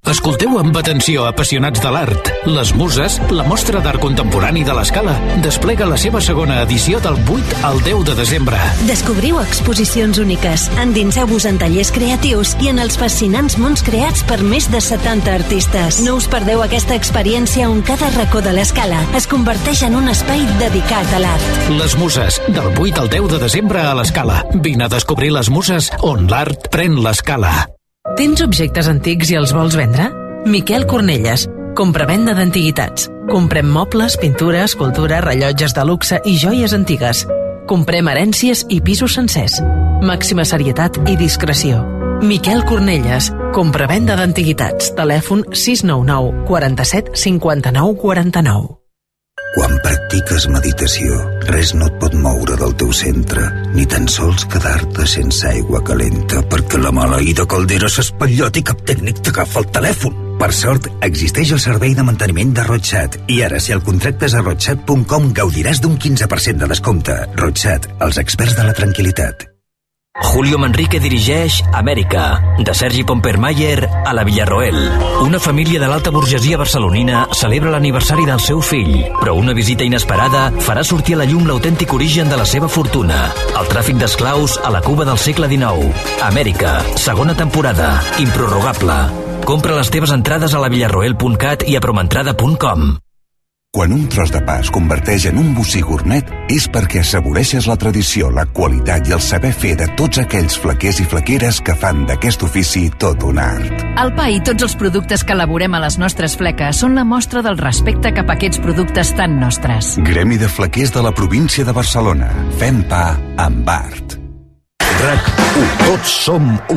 Escolteu amb atenció, apassionats de l'art. Les Muses, la mostra d'art contemporani de l'Escala, desplega la seva segona edició del vuit al deu de desembre. Descobriu exposicions úniques, endinseu-vos en tallers creatius i en els fascinants mons creats per més de setanta artistes. No us perdeu aquesta experiència on cada racó de l'Escala es converteix en un espai dedicat a l'art. Les Muses, del vuit al deu de desembre a l'Escala. Vine a descobrir les Muses on l'art pren l'Escala. Tens objectes antics i els vols vendre? Miquel Cornelles, compravenda d'antiguitats. Comprem mobles, pintura, escultura, rellotges de luxe i joies antigues. Comprem herències i pisos sencers. Màxima serietat i discreció. Miquel Cornelles, compravenda d'antiguitats. Telèfon sis nou nou, quaranta-set, cinquanta-nou, quaranta-nou. Quan practiques meditació, res no et pot moure del teu centre, ni tan sols quedar-te sense aigua calenta, perquè la maleïda caldera s'espatllota i cap tècnic t'agafa el telèfon. Per sort, existeix el servei de manteniment de Rotxat, i ara, si el contractes a rotxat punt com, gaudiràs d'un quinze per cent de descompte. Rotxat, els experts de la tranquil·litat. Julio Manrique dirigeix Amèrica, de Sergi Pompermayer a la Villarroel. Una família de l'alta burgesia barcelonina celebra l'aniversari del seu fill, però una visita inesperada farà sortir a la llum l'autèntic origen de la seva fortuna, el tràfic d'esclaus a la Cuba del segle dinou. Amèrica, segona temporada, improrrogable. Compra les teves entrades a la villarroel punt cat i a promentrada punt com. Quan un tros de pa es converteix en un bocí gourmet és perquè assaboreixes la tradició, la qualitat i el saber fer de tots aquells flequers i flequeres que fan d'aquest ofici tot un art. El pa i tots els productes que elaborem a les nostres fleques són la mostra del respecte cap a aquests productes tan nostres. Gremi de flequers de la província de Barcelona. Fem pa amb art. RAC u. Tots som u.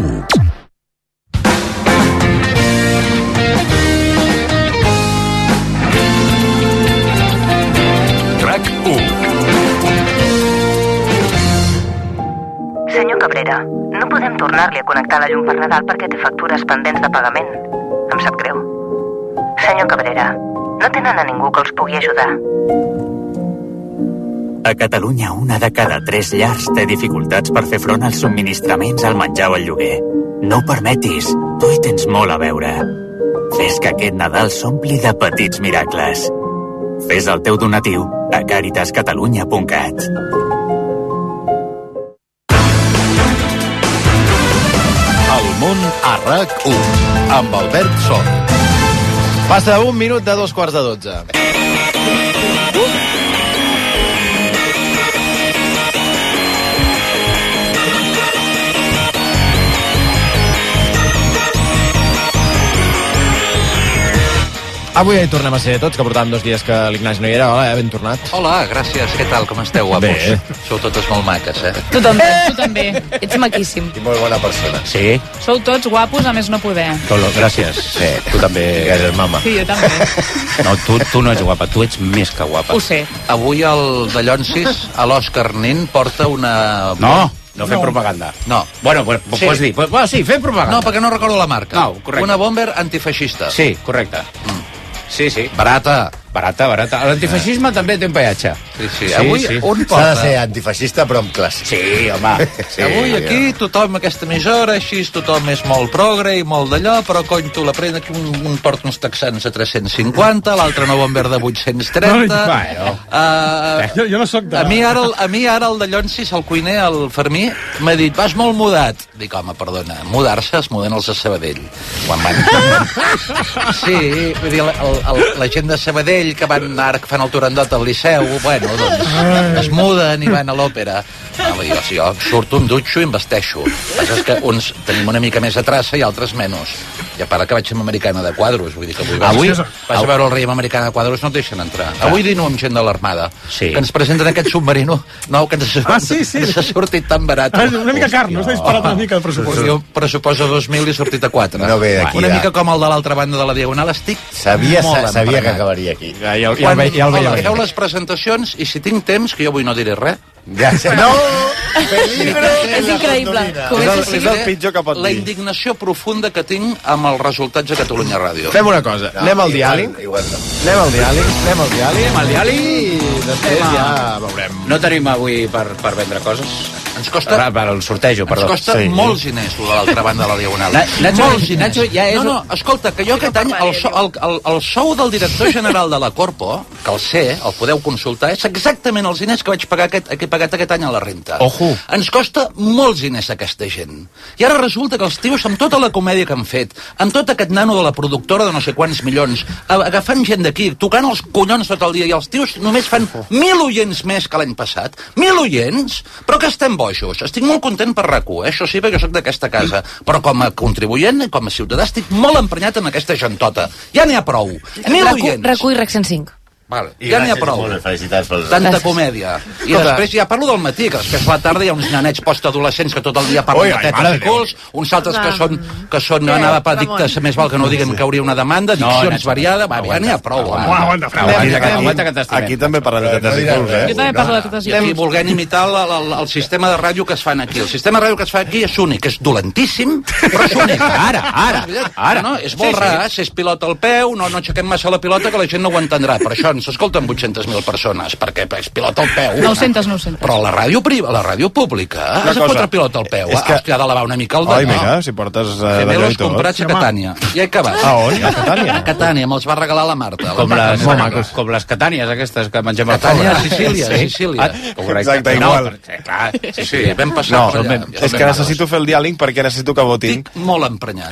Senyor Cabrera, no podem tornar-li a connectar la llum per Nadal perquè té factures pendents de pagament. Em sap greu. Senyor Cabrera, no tenen a ningú que els pugui ajudar. A Catalunya, una de cada tres llars té dificultats per fer front als subministraments, al menjar o al lloguer. No ho permetis, tu hi tens molt a veure. Fes que aquest Nadal s'ompli de petits miracles. Fes el teu donatiu a caritas catalunya punt cat. El món a RAC u, amb Albert Sol. Passa un minut de dos quarts de dotze. Avui ja hi tornem a ser tots, que portàvem dos dies que l'Ignasi no hi era. Hola, eh? Ben tornat. Hola, gràcies. Què tal? Com esteu, guapos? Bé. Sou totes molt maques, eh? Tu també, tu també. Ets maquíssim. I molt bona persona. Sí? Sou tots guapos, a més no poder. Tolo, gràcies. Sí, tu també eres mama. Sí, jo també. No, tu, tu no ets guapa, tu ets més que guapa. Ho sé. Avui el de Llonsis, a l'Òscar Nin, porta una... No, no fem no. propaganda. No. Bueno, pues, sí. pots dir. Pues, bueno, sí, fem propaganda. No, perquè no recordo la marca. No, correcte. Una bomber antifeixista. Sí, correcte. Mm. Sí, sí. Barata. Barata, barata. L'antifeixisme també té un peatge. Sí, sí. Avui sí, sí. on porta? S'ha de ser antifeixista, però amb classe. Sí, home. Sí, avui aquí tothom, aquesta emissora, així tothom és molt progre i molt d'allò, però cony, tu la pren aquí, un, un porta uns texans a tres-cents cinquanta, l'altre no bomber de vuit-cents trenta. No, bueno. uh, jo, jo no soc de... A mi ara, a mi ara el de Llonsis, el cuiner, el Fermí, m'ha dit, vas molt mudat. Dic, home, perdona, mudar-se es muden els de Sabadell. Quan van... sí, vull dir, la, el, la gent de Sabadell que van ara fan el Turandot al Liceu, bueno, doncs es muden i van a l'òpera. No, jo, si jo surto, em dutxo i em vesteixo. El que passa és que uns tenim una mica més de traça i altres menys. I a part que vaig amb Americana de Quadros, vull dir que avui, avui vas, vas a veure el rei amb Americana de Quadros, no et deixen entrar. Ah. Avui dino amb gent de l'Armada, sí. que ens presenten aquest submarino nou que ens ha, ah, sí, sí. ens ha sortit tan barat. Ah, una mica car, no? S'ha disparat una mica el pressupost. Jo pressuposo dos mil i he sortit a quatre. No ve d'aquí, una ja. mica com el de l'altra banda de la Diagonal, estic sabia, molt sabia que acabaria aquí. Ja, ja, ja, Quan, ja el veia. Hola, feu les presentacions i si tinc temps, que jo avui no diré res. Ja sé. No! Peligro! És increïble. És el, és el pitjor que pot dir. La indignació profunda que tinc amb els resultats de Catalunya Ràdio. Fem una cosa, no, anem al diàleg. Anem al diàleg, anem al diàleg. Anem al diàleg i després ja veurem. No tenim avui per, per vendre coses. Ens costa... Per el sortejo, perdó. Ens costa sí. molts diners, a l'altra banda de la Diagonal. Na, Nacho, molts diners. Nacho ja és... No, no, escolta, que jo aquest any el, so, el, el, el sou del director general de la Corpo, que el sé, el podeu consultar, és exactament els diners que vaig pagar aquest, que he pagat aquest any a la renta. Ojo. Ens costa molts diners aquesta gent. I ara resulta que els tios, amb tota la comèdia que han fet, amb tot aquest nano de la productora de no sé quants milions, agafant gent d'aquí, tocant els collons tot el dia, i els tios només fan mil oients més que l'any passat. Mil oients? Però que estem bojos. Estic molt content per RAC u, eh? Això sí, perquè jo soc d'aquesta casa. Però com a contribuent i com a ciutadà estic molt emprenyat en aquesta gentota. Ja n'hi ha prou. Mil oients. RAC u i RAC cent cinc. Vale, ja n'hi ha prou. Felicitats pel... Tanta comèdia. I després ja parlo del matí, que després a la tarda hi ha uns nanets postadolescents que tot el dia parlen de tetes i culs, uns altres que són, que són anava per dictes, més val que no diguem que hauria una demanda, diccions variada, va, ja n'hi ha prou. Aguanta, aguanta que t'estim. Aquí també parlen de tetes i culs, eh? Jo també parlo de tetes i culs. I aquí volguem imitar el sistema de ràdio que es fan aquí. El sistema de ràdio que es fa aquí és únic, és dolentíssim, però és únic. Ara, ara, ara. És molt rar, si és pilota al peu, no aixequem massa la pilota que la gent no ho entendrà. Per això ens escolten vuit-centes mil persones, perquè és pilota al peu. nou-centes, nou-centes. Però la ràdio priva, la ràdio pública, has de fotre pilota al peu. És que... Has de lavar una mica el Ai, mira, si portes uh, d'allò i tot. Comprats a Catània. Ja he acabat. A on? A Catània? A Catània, me'ls va regalar la Marta. Com les, com les catànies aquestes que mengem al Catània, a Sicília, a Sicília. Exacte, igual. Sí, sí, vam passar per allà. És que necessito fer el diàleg perquè necessito que votin. Estic molt emprenyat.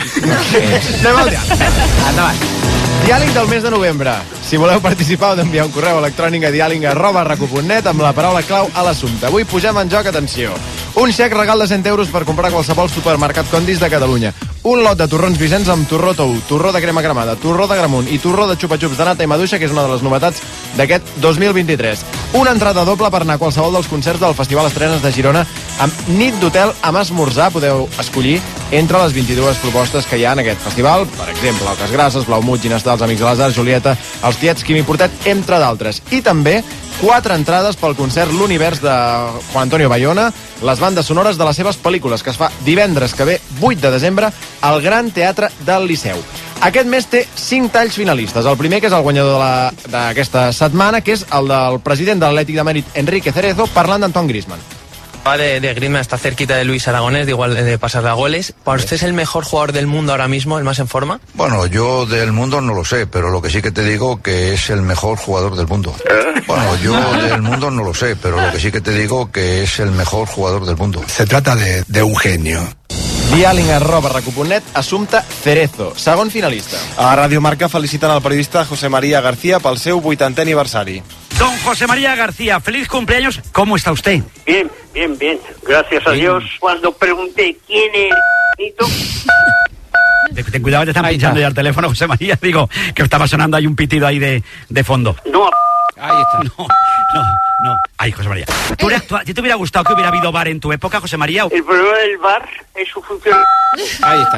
Anem al diàleg. Endavant. Diàleg del mes de novembre. Si voleu participar heu d'enviar un correu electrònic a diàleg arroba racu punt net amb la paraula clau a l'assumpte. Avui posem en joc, atenció, un xec regal de cent euros per comprar qualsevol supermercat Condis de Catalunya, un lot de torrons Vicenç amb torró tou, torró de crema cremada, torró de gramunt i torró de xupa-xups de nata i maduixa, que és una de les novetats d'aquest dos mil vint-i-tres. Una entrada doble per anar a qualsevol dels concerts del Festival Estrenes de Girona amb nit d'hotel amb esmorzar. Podeu escollir entre les vint-i-dues propostes que hi ha en aquest festival, per exemple, Oques Grasses, Blaumut, Ginestar, els Amics de les Arts, Julieta, els Tiets, Quimi Portet, entre d'altres. I també quatre entrades pel concert L'Univers de Juan Antonio Bayona, les bandes sonores de les seves pel·lícules, que es fa divendres que ve, vuit de desembre, al Gran Teatre del Liceu. Aquest mes té cinc talls finalistes. El primer, que és el guanyador d'aquesta setmana, que és el del president de l'Atlètic de Madrid, Enrique Cerezo, parlant d'Antoine Griezmann. De, de Griezmann está cerquita de Luis Aragonés, de igual de pasarle a goles. ¿Para usted es el mejor jugador del mundo ahora mismo, el más en forma? Bueno, yo del mundo no lo sé, pero lo que sí que te digo que es el mejor jugador del mundo. ¿Eh? Bueno, yo del mundo no lo sé, pero lo que sí que te digo que es el mejor jugador del mundo. Se trata de, de un genio. Diàling arroba racu punt net, assumpte Cerezo, segon finalista. A Radio Marca feliciten el periodista José María García pel seu vuitantè aniversari. Don José María García, feliz cumpleaños. ¿Cómo está usted? Bien, bien, bien. Gracias a bien. Dios. Cuando pregunté quién es... Ten cuidado que te están ahí pinchando está. Ya el teléfono, José María. Digo, que estaba sonando ahí un pitido ahí de, de fondo. No. Ahí está. No, no, no. Ay, José María. ¿Tú actua... ¿Te hubiera gustado que hubiera habido bar en tu época, José María? El problema del bar es su función. Ahí está.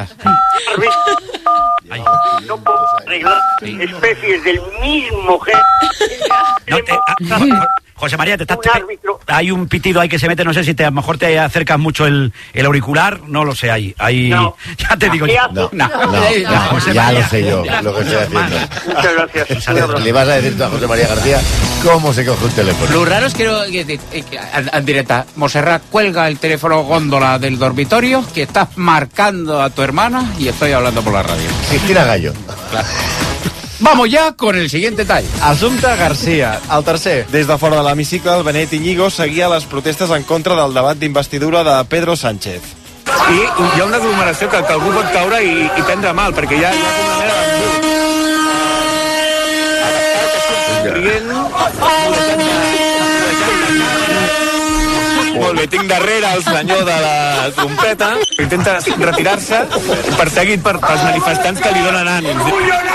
Ahí. No puedo arreglar sí. especies del mismo género. No te... ah, José María, te estás... Hay un pitido ahí que se mete, no sé si te, a lo mejor te acercas mucho el, el auricular, no lo sé, ahí, ahí... No. Ya te digo... Ya, no, no, no, no, ya, ya lo sé yo, lo que estoy haciendo. Muchas gracias. Le vas a decir tú a José María García cómo se coge un teléfono. Lo raro es que, no, que, que, que en directa, Montserrat cuelga el teléfono góndola del dormitorio, que estás marcando a tu hermana y estoy hablando por la radio. Cristina Gallo. Claro. Vamos ja con el siguiente tall. Assumpte García, el tercer. Des de fora de l'hemicicle, el Benet Iñigo seguia les protestes en contra del debat d'investidura de Pedro Sánchez. I hi ha una aglomeració que, que algú pot caure i, i prendre mal, perquè hi ha, hi ha com una mena Molt bé, tinc darrere el senyor de la trompeta, que intenta retirar-se, perseguit per, pels manifestants que li donen ànims.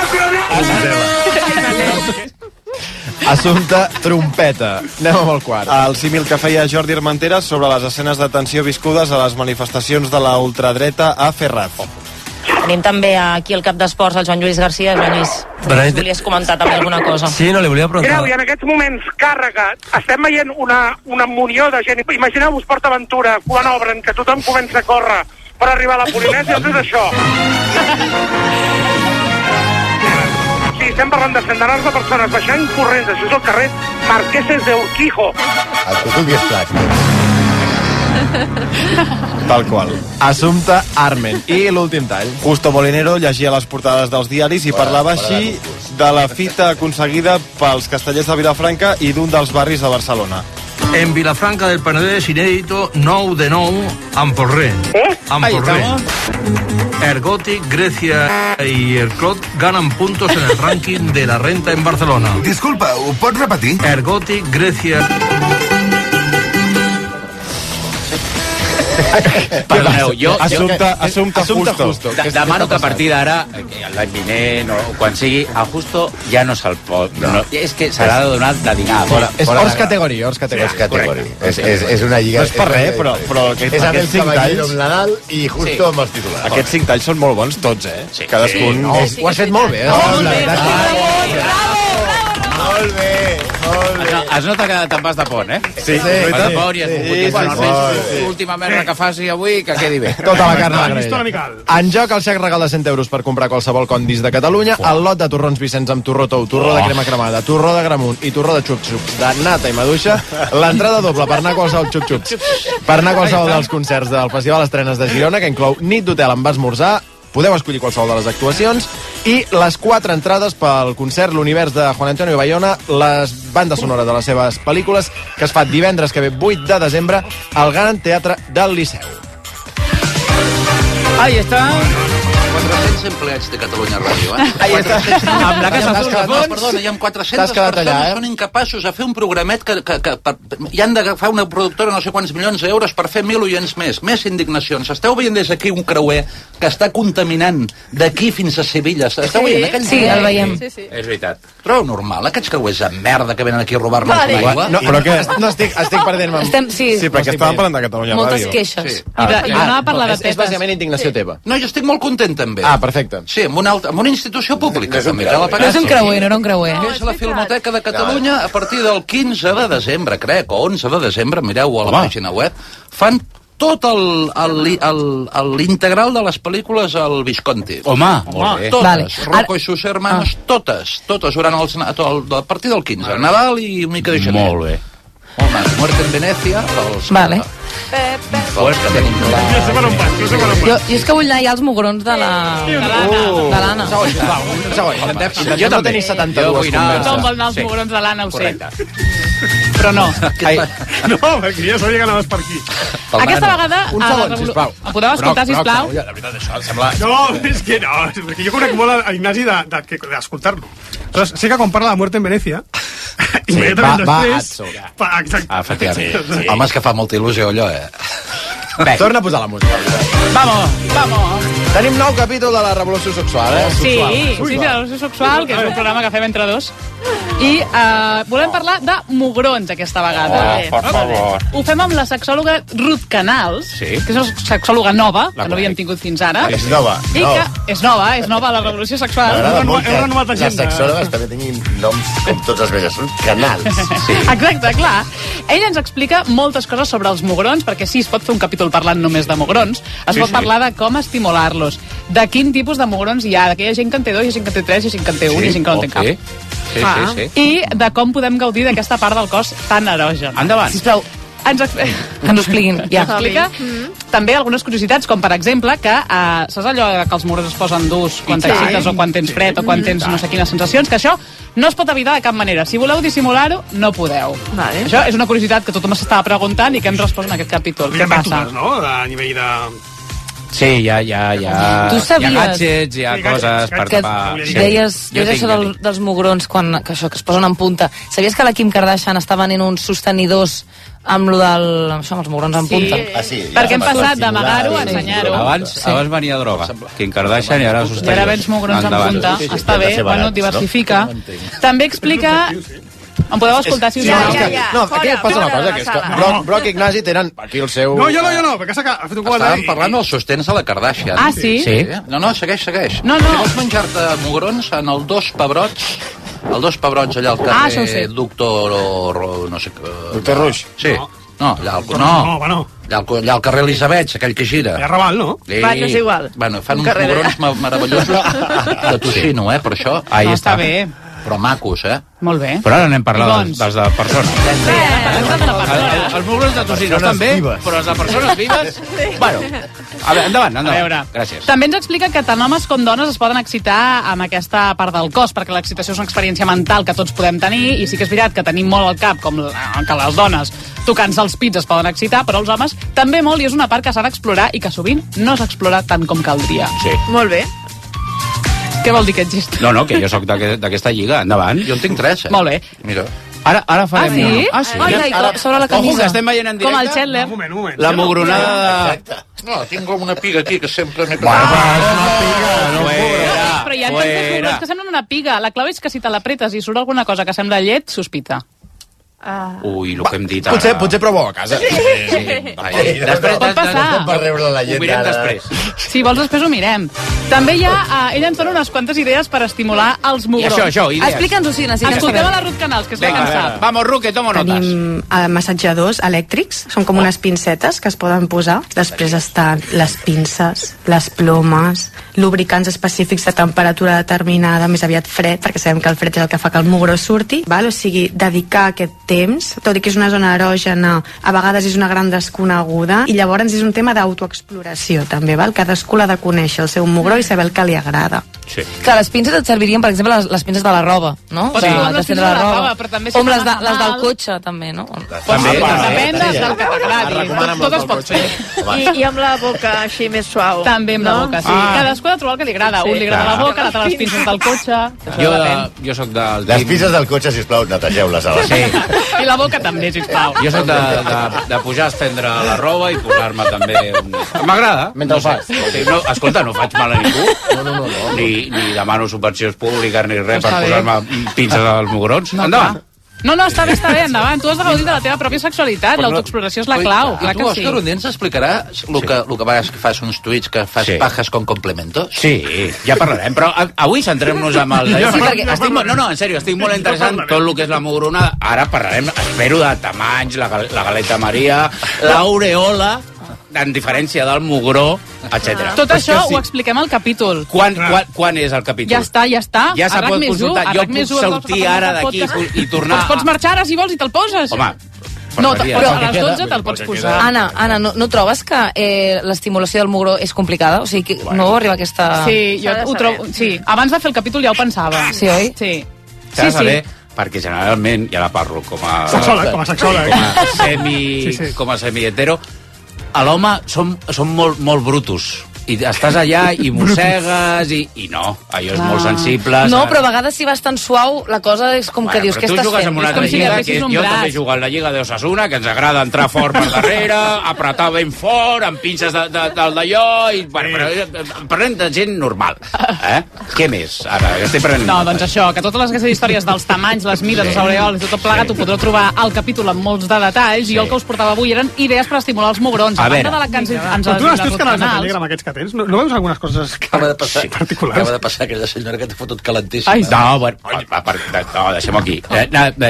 Assumpte trompeta. Anem amb el quart. El símil que feia Jordi Armenteres sobre les escenes de tensió viscudes a les manifestacions de la ultradreta a Ferraz. Tenim també aquí el cap d'esports, el Joan Lluís García. Joan Lluís, si volies comentar també alguna cosa. Sí, no, li volia preguntar. Mireu, i en aquests moments càrregat estem veient una, una munió de gent. Imagineu-vos Port Aventura, quan obren, que tothom comença a córrer per arribar a la Polinèsia, tot això. Sí, estem parlant de centenars de persones baixant corrents, això és el carrer Marqueses de Urquijo. El Tutubi és plàstic. Tal qual. Assumpta Armen. I l'últim tall. Justo Molinero llegia les portades dels diaris i parlava així de la fita aconseguida pels castellers de Vilafranca i d'un dels barris de Barcelona. En Vilafranca del Penedès, inédito, nou de nou, Amporré. ¿Eh? Amporré. Ergòtic, Grecia y Erclot ganan puntos en el ranking de la renta en Barcelona. Disculpa, ho pots repetir? Ergòtic, Grecia... Perdoneu, jo... Assumpte, assumpte, assumpte Justo. Justo. De, demano que a partir d'ara, l'any vinent o quan sigui, a Justo ja no se'l pot... No. No, és que s'ha de donar de dinar. Fora, és hors categoria, hors categoria. Sí, categoria. És, és, és una lliga... No és per res, però, però aquest, és aquests cinc talls... amb Nadal i Justo sí. amb els titulars. Aquests cinc talls són molt bons tots, eh? Sí. Cadascun... Sí, no, és, ho has fet molt bé. Eh? Molt bé, molt bé, molt bé. Es, es nota que te'n vas de pont, eh? Sí, sí. Vas de pont i has volgut... Sí, Bueno, sí, almenys sí. l'última merda que faci avui, que quedi bé. Tota la carn a la graella. En joc el xec regal de cent euros per comprar qualsevol condis de Catalunya, el lot de torrons Vicenç amb torró tou, torró de crema cremada, torró de gramunt i torró de xup-xups de nata i maduixa, l'entrada doble per anar a qualsevol xup-xups. Per anar a qualsevol dels concerts del Festival Estrenes de Girona, que inclou nit d'hotel amb esmorzar, podeu escollir qualsevol de les actuacions, i les quatre entrades pel concert L'Univers de Juan Antonio Bayona, les bandes sonores de les seves pel·lícules, que es fa divendres que ve vuit de desembre al Gran Teatre del Liceu. Ahí està. quatre-cents empleats de Catalunya Ràdio, eh? Ahí està. Amb la Casa Azul de fons. Perdona, hi ha quatre-centes quedat persones allà, eh? són incapaços de fer un programet que, que, que per, hi han d'agafar una productora no sé quants milions d'euros per fer mil oients més. Més indignacions. Esteu veient des d'aquí un creuer que està contaminant d'aquí fins a Sevilla. Esteu veient aquell Sí, el veiem. Sí, sí. És veritat. Trobeu normal aquests creuers de merda que venen aquí a robar-nos Vale. l'aigua? No, però que no estic, estic perdent-me. Estem, sí, Sí, perquè estàvem parlant de Catalunya moltes Ràdio. queixes. Sí. I, de, i anava a parlar de és, és tetes. bàsicament indignació teva. No, jo estic molt content també. Ah, perfecte. Sí, amb una, altra, amb una institució pública també. Ja la No és un creuer, no era un creuer. És la Filmoteca de Catalunya a partir del quinze de desembre, crec, o onze de desembre, mireu a la Home. pàgina web, fan tot el- el- el- el- l'integral de les pel·lícules al Visconti. Home, molt bé. Totes, Vale. Rocco i sus hermanos, totes, totes, durant els, el, a partir del quinze, Nadal i una mica de gener. Molt bé. Home, Muerte en Venecia, els... Vale. Els que tenim la... Jo, jo és que vull anar ja als mugrons de la... De l'Anna. Un segon, sisplau, un segon. Intentem Jo no també. tenir Jo setanta-dues vull anar- converses. Tothom vol anar als Sí. mugrons de l'Anna, ho sé. Correcte. Però no. Ai, No, perquè ja sabia que anaves per aquí. Aquesta vegada... un a la segon, revolu- sisplau. Em podeu escoltar, sisplau? La veritat, això sembla... No, és que no, és perquè jo conec molt a Ignasi de- de- que- d'escoltar-lo. Aleshores, sé que quan parla de Muerte en Venecia, immediatament va- va després... Atso. Va, exacte. Ah, efectivament. Sí. Home, és que fa molta il·lusió allò, eh? Bé. Torna a posar la música. Vamos, vamos. Tenim nou capítol de la Revolució Sexual, eh? Sí, Sexual. sí, de la relació sexual, que és un programa que fem entre dos. I uh, volem parlar de mugrons aquesta vegada. Oh, per favor. Ho fem amb la sexòloga Ruth Canals, Sí. que és una sexòloga nova, La que no havíem conec. tingut fins ara. És nova, I nova. que és nova, és nova la revolució sexual. M'agrada molt heu renovat que les agenda. sexòlogues també tinguin noms com tots els velles, són canals. Sí. Exacte, clar. Ella ens explica moltes coses sobre els mugrons, perquè sí, es pot fer un capítol parlant només de mugrons, es Sí, pot sí. parlar de com estimular-los, de quin tipus de mugrons hi ha, de que hi ha gent que en té dos, hi ha gent que en té tres, hi ha gent que en té un, hi ha gent que no en té cap. Sí, sí, Ah. sí, sí. I de com podem gaudir d'aquesta part del cos tan erògena. Endavant. Sisplau, ens expli... Que ens ho expliquin, ja. explica també algunes curiositats, com per exemple que uh, saps allò que els mugrons es posen durs quan I tant. t'excites o quan tens fred o quan tens no sé quines sensacions, que això no es pot evitar de cap manera. Si voleu dissimular-ho, no podeu. Vale. Això és una curiositat que tothom s'estava preguntant i que hem respost en aquest capítol. Hi Què ha passa? mètodes, no?, a nivell de... Sí, hi ha, hi ha, hi ha, Tu sabies- hi ha gadgets, hi ha Sí, gadgets, coses per Que tapar... deies, Jo deies tinc, això jo del, tinc. dels mugrons quan, que això, que es posen en punta. Sabies que la Kim Kardashian està venent uns sostenidors amb lo del, amb això, amb els mugrons en Sí, punta? Ah, sí, ja. perquè hem passat d'amagar-ho a Sí. ensenyar-ho. Abans, Sí. abans venia droga. Kim Kardashian i ara I sostenidos. ara vens mugrons en Endavant. punta. Sí, sí, Està han de bé, ser bueno, barats, diversifica. no? També explica... Em podeu escoltar, si us No, plau? és que, no, aquí passa una cosa, que és que Brock, Brock i Ignasi tenen aquí el seu... No, jo no, jo no, perquè s'ha ha fet un quadre... Estàvem parlant dels sostens de la Kardashian. Ah, sí? Sí. No, no, segueix, segueix. No, no. Si vols menjar-te mugrons, en el dos pebrots, el dos pebrots allà al Ah, això ho carrer sé. Doctor o, o no sé què... Doctor Ruix. Sí. No, allà al, No, no, no, va, no. allà al, allà al carrer Elisabets, aquell que gira. Hi ha Raval, no? Sí. Va, no és igual. Bueno, fan Un uns carrer mugrons ma- meravellosos de tocino, eh, per això. Ahí No, està. està bé. Però macos, eh? Molt bé. Però ara anem a parlar dels, Bons. dels de persones. Sí, parlem de la persona. Els mugrons de tocino estan bé, però els de persones vives... Bueno, a veure, endavant, endavant. A veure. Gràcies. També ens explica que tant homes com dones es poden excitar amb aquesta part del cos, perquè l'excitació és una experiència mental que tots podem tenir, i sí que és veritat que tenim molt al cap, com que les dones tocant-se els pits es poden excitar, però els homes també molt, i és una part que s'ha d'explorar i que sovint no s'explora tant com caldria. Sí. Molt bé. Què vol dir aquest gest? No, no, que jo sóc d'aquesta lliga, endavant. Jo en tinc tres, eh? Molt bé. Mira. Ara, ara farem... Ah, sí? Ah, sí? Ai, ai, Ara... sobre la camisa. Ojo, que estem veient en directe. Com el Chandler. Un moment, un moment. La mugronada de... No, tinc com una piga aquí que sempre m'he... Però hi ha tantes mugrons que semblen una piga. La clau és que si te l'apretes i surt alguna cosa que sembla llet, sospita. Ui, el que hem dit ara... Potser, potser prou a casa. Sí. Ai, després, Pot passar. Per rebre la llet Ho mirem ara. després. Si vols, després ho mirem. També hi ha... Uh, ella ens dona unes quantes idees per estimular els mugrons. I això, això, idees. Explica'ns-ho, sí, necessitem Escoltem saber. a la Ruth Canals, que és la que en sap. Vamos, Ruque, toma notes. Tenim eh, massatjadors elèctrics, són com unes pincetes que es poden posar. Després estan les pinces, les plomes, lubricants específics de temperatura determinada, més aviat fred, perquè sabem que el fred és el que fa que el mugró surti, val? O sigui, dedicar aquest temps, tot i que és una zona erògena, a vegades és una gran desconeguda, i llavors és un tema d'autoexploració, també, val? Cadascú l'ha de conèixer, el seu mugró, i saber el que li agrada. Sí. Clar, les pinces et servirien, per exemple, les, les pinces de la roba, no? Pot ser amb les pinces de la roba, però també si o amb les, de, anaves a les del mal. cotxe, també, no? També, Depèn del que t'agradi. Tot es pot fer. I, I amb la boca així més suau. També amb la no? boca, sí. Ah. Cadascú ha de trobar el que li agrada. Un li agrada la boca, l'altre les pinces del cotxe. Jo, de, jo soc del... Les pinces del cotxe, sisplau, netegeu-les a la Sí. I la boca també, sisplau. Jo soc de, de, de pujar a estendre la roba i posar-me també... Un... M'agrada. Mentre ho fas. Sí, no, escolta, no faig mal a ningú. No, no, no. no. Ni, ni demano subvencions públiques ni res Està per bé. posar-me pinces als mugrons. No, Endavant. clar. No, no, està bé, està bé, endavant. Tu has de gaudir de la teva pròpia sexualitat. L'autoexploració és la clau, clar I que tu, sí. Òscar, un dia ens explicaràs el que, el que vas, que fas uns tuits, que fas Sí. pajas con complementos? Sí, ja parlarem, però a, avui centrem-nos amb el... Sí, perquè estic, molt- no, no, en sèrio, estic molt interessant tot el que és la mugronada. Ara parlarem, espero, de tamanys, la, gal- la galeta Maria, l'aureola, en diferència del mugró, etcètera. Tot això ho expliquem al capítol. Quan, quan, quan és el capítol? Ja està, ja està. Ja se A RAC pot més u, consultar. a Jo RAC més puc u, sortir el ara podcast. d'aquí i tornar... Doncs pots marxar ara si vols i te'l poses. Home, no, faltaria. però a les dotze te'l pots posar. Anna, Anna, no, no trobes que eh, l'estimulació del mugró és complicada? O sigui, que no arriba a aquesta... Sí, jo ho trobo... Sí, abans de fer el capítol ja ho pensava. Sí, oi? Sí. S'ha de saber, perquè generalment, ja la parlo com a... Sexòleg, com a sexòleg. Com a semi... Sí, sí. Com a semi-hetero, a l'home som, som molt, molt brutos. I estàs allà i mossegues i, i no, allò és Clar. molt sensible. No, però a vegades si vas tan suau, la cosa és com que dius, què tu estàs jugues fent? amb una És com altra si li lliga, agafessis que un jo braç. també jugo a la Lliga de Osasuna, que ens agrada entrar fort per darrere, apretar ben fort, amb pinces de, de, del d'allò, i bueno, però parlem de gent normal. Eh? Què més? Ara, estic prenent... No, doncs això, que totes les aquestes històries dels tamanys, les mides, els aureols i tot plegat ho podreu trobar al capítol amb molts de detalls, i jo el que us portava avui eren idees per estimular els mugrons. A A veure. banda de la que ens, ens Però tu ha els dit teus la Ruth canals de Canals. Telegram aquests que tens, no, no veus algunes coses Acaba de passar, particulars? acaba de passar aquella senyora que t'ha fotut calentíssima. Ai, no, bueno, va, per, no, deixem-ho aquí. Eh,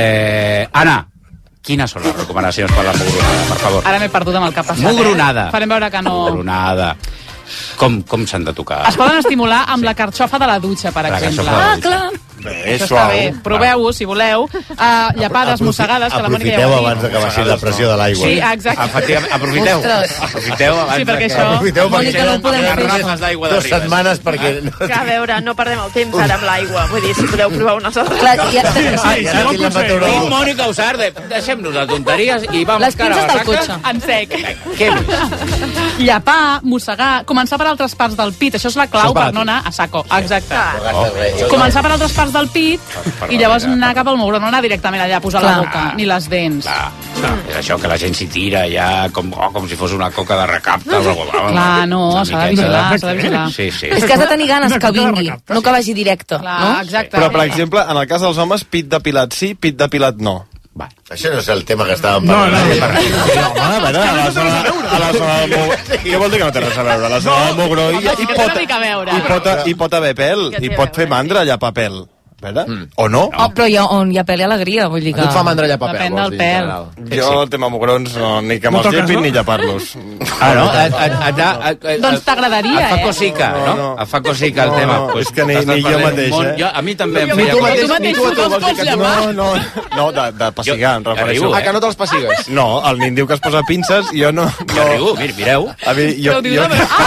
eh, Anna, quines són les recomanacions per la mugronada, per favor? Ara m'he perdut amb el que ha passat. Mugronada. Eh? Farem veure que no... Mugronada. Com, com s'han de tocar? Es poden estimular amb la carxofa de la dutxa, per La exemple. carxofa de la Ah, clar. Bé, Això està bé. Proveu-ho, si voleu. Uh, llapades, mossegades, que la Mònica ja Aprofiteu ho ha abans dit. de que baixi la pressió de l'aigua. Sí, exacte. Efectivament, aprofiteu. Ostres. Aprofiteu abans Sí, perquè de que... això- Aprofiteu perquè Mònica, no ho podem fer. garrafes d'aigua de Dos Ribes. setmanes perquè... Que a veure, no perdem el temps ara amb l'aigua. Vull dir, si podeu provar unes altres Clar, coses. ja- Sí, sí, ja tinc la meteoròloga. I Mònica Usarde, deixem-nos de tonteries i vamos Les pinces del cotxe. En sec. Què més? Llapar, mossegar, començar per altres parts del pit. Això és la clau Això és per barat. no anar a saco. Exacte. Oh. Començar per altres parts del pit i llavors anar cap al mugró, no anar directament allà a posar la Clar. boca, ni les dents. Clar, clar. És això que la gent s'hi tira ja com, oh, com si fos una coca de recapte. Clar, no, s'ha de vigilar, s'ha de vigilar. Sí, sí. És que has de tenir ganes que vingui, no que vagi directe. No? Exacte. Però, per exemple, en el cas dels homes, pit depilat sí, pit depilat no. Això no és el tema que estàvem No, no, parlant. no, home, a veure, a la zona, a la zona del mugró... Què vol dir que no té res a veure? A la zona del mugró hi, Home, sí hi, que té pot, una mica a veure. hi, pot, hi pot haver pèl, Que té i a pot veure, fer mandra llapar pèl. veure, mm. o no. Oh, però hi ha, on hi ha pèl i alegria, vull dir que... A tu et fa mandra llapar pèl, Depèn vols del dir, en pèl. general. Jo el tema mugrons no, ni que me'ls llepin ni llepar-los. Ah, no? Et, et, et, et, et, Doncs t'agradaria, et fa eh? cosica, no? No, no. Et fa cosica el No, tema. no, Pues, és que ni- t'estàs ni jo perdent un mateix, món. eh? Jo, a mi també em Ni feia... tu mateix, cosica. ni tu a tu vols dir que no, no, no, de, de pessigar, em refereixo. riu, eh? Ah, que no te'ls pessigues? No, el nin diu que es posa pinces i jo no... Jo riu, mir, mireu. A mi, jo... jo...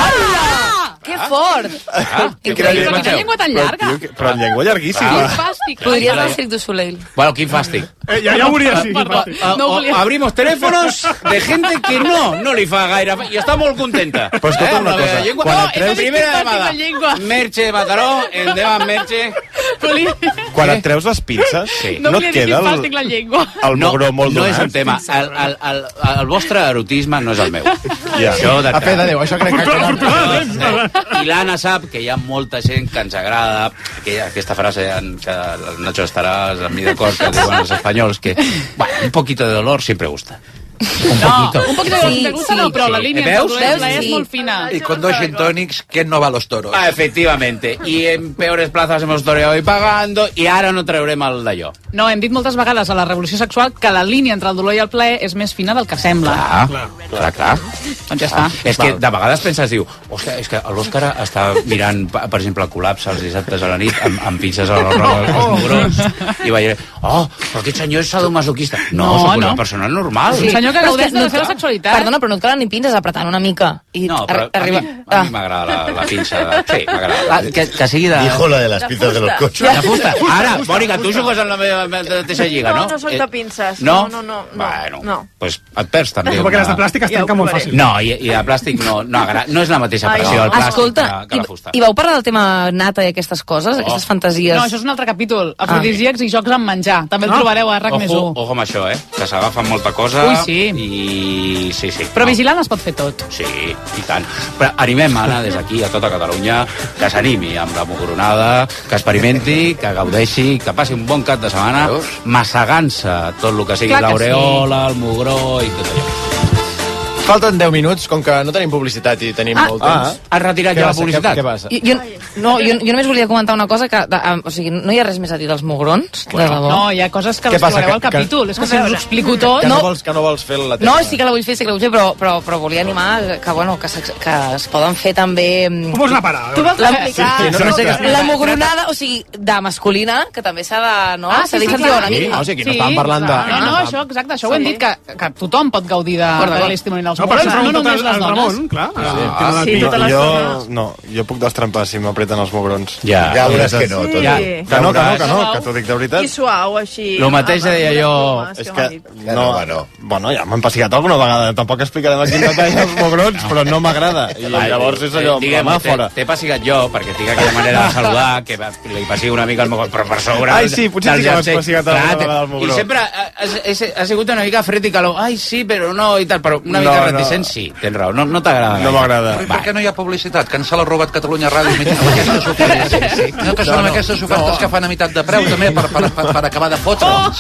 Que fort! Ah, que Però quina llengua tan llarga. Però, tio, però en llengua llarguíssima. Quin fàstic. Podries anar al Cirque du Soleil. Bueno, quin fàstic. Eh, ja, ja ho volia, sí. Ah, ah, No o- volia. abrimos teléfonos de gente que no, no li fa gaire i està molt contenta. Però escolta una Amb la cosa, llengua. quan No, et treus- en primera Fàstic llamada. la llengua. Merche Mataró, endavant Merche. Quan et treus les pinces, Sí. No no volia et dir queda quin el, fàstic la llengua. el mugró molt no donat. és un tema. El, el, el, el vostre erotisme no és el meu. Ja. Això de A fe de Déu, això crec que... Afortunadament. I l'Anna sap que hi ha molta gent que ens agrada que aquesta frase en, que el Nacho estaràs amb mi d'acord que diuen els espanyols que, bueno, un poquito de dolor siempre gusta. Un No, poquito. un poquito de Sí, te gusta sí, no, però la sí. línia ¿Veus? entre dolent Veus? és Sí. molt fina. Y con dos gin tonics, ¿quién no va a los toros? Ah, efectivamente. Y en peores plazas hemos toreado y pagando, y ara no traurem el d'allò. No, hem dit moltes vegades a la revolució sexual que la línia entre el dolor i el plaer és més fina del que sembla. Clar, clar, clar. clar. Doncs ja està. Ah, és que de vegades penses, diu, hòstia, és que l'Òscar està mirant, per per exemple, el col·lapse els dissabtes a la nit amb, amb pinces als, als mugrons i veient, oh, però aquest senyor és sadomasoquista. No, No, soc no. una persona normal. Un senyor que Però és gaudeix de la no et seva cal- sexualitat. Perdona, però no et calen ni pinces apretant una mica. I No, però ar- arriba... a mi, a mi m'agrada la, la pinça. De... Sí, m'agrada. Que, que sigui de... Dijo la de las pizzas de los coches. De fusta. Ara, Mònica, tu jugues en la meva mateixa lliga, no? No, no soc de pinces. No? No, no, no. Bueno, no. pues et perds també. Perquè les de una- plàstic es Ja ho trenquen molt provaré. fàcil. No, i, i de plàstic no, no, agra- no és la mateixa Ai, pressió no. el plàstic Escolta, que, que la fusta. i, i vau parlar del tema nata i aquestes coses, aquestes fantasies? No, això és un altre capítol. Afrodisíacs i jocs amb menjar. També el Ah. trobareu a RAC més Ojo, u. ojo amb això, eh? Que s'agafen molta cosa. Ui, sí. I... Sí, sí. Però no. vigilant es pot fer tot. Sí, i tant. Però animem, Anna, des d'aquí a tota Catalunya, que s'animi amb la mugronada, que experimenti, que gaudeixi, que passi un bon cap de setmana, massegant-se tot el que sigui Clar que l'aureola, el mugró i tot allò. Falten deu minuts, com que no tenim publicitat i tenim Ah. molt temps. Has retirat Què ja la passa? publicitat? Què, què passa? Jo, jo, no, jo, jo només volia comentar una cosa que, de, um, o sigui, no hi ha res més a dir dels mugrons, de debò. No, hi ha coses que Què les passa, trobareu al que- que- capítol. És que si us ho explico tot... Que no, No. vols, que no vols fer la No, sí que la vull fer, sí que la vull fer, però, però, però volia animar que, bueno, que, s'ex- que es poden fer també... mm, Com vols la parar? Tu vols La, explicar? sí, no, no sé què- la mugronada, o sigui, de masculina, que també s'ha de, no? Ah, s'ha sí, sí, d'incentivar clar. una Sí, mica. no, o sigui, aquí no estàvem parlant de... No, no, això, exacte, això ho hem dit, que, que tothom pot gaudir de, de l'estímul dels No, però mugrons, s'ha no preguntat només el, les el dones. Ramon, clar. el tema del Sí, pit. tota No, l'estona. jo, no, jo puc destrempar si m'apreten els mugrons. Ja. Ja veuràs que no, tot. Ja. Que no, que no, que no, que t'ho dic de veritat. I suau, així. Lo mateix amb deia algunes jo. plomes És m'han que, dit. no, bueno, bueno, ja m'han pessigat alguna vegada, tampoc explicarem aquí en detall els mugrons, però no m'agrada. I llavors és allò, Diguem, mà t'he- fora. T'he pessigat jo, perquè tinc aquella manera de saludar, que va- li passi una mica el mugró, però per sobre... Ai, sí, potser del sí que m'has jersei. pessigat alguna Clar, vegada el mugró. I sempre ha, ha, ha sigut una mica fred i calor. Ai, sí, però no, i tal, però una mica No, no. reticent, sí, tens raó, no, no t'agrada. No m'agrada. Va. Va. Per què no hi ha publicitat? Que ens se l'ha robat Catalunya Ràdio amb aquestes ofertes. Sí, sí. No, que són amb aquestes ofertes que fan a meitat de preu, també, per, per, per, per acabar de fotre'ns.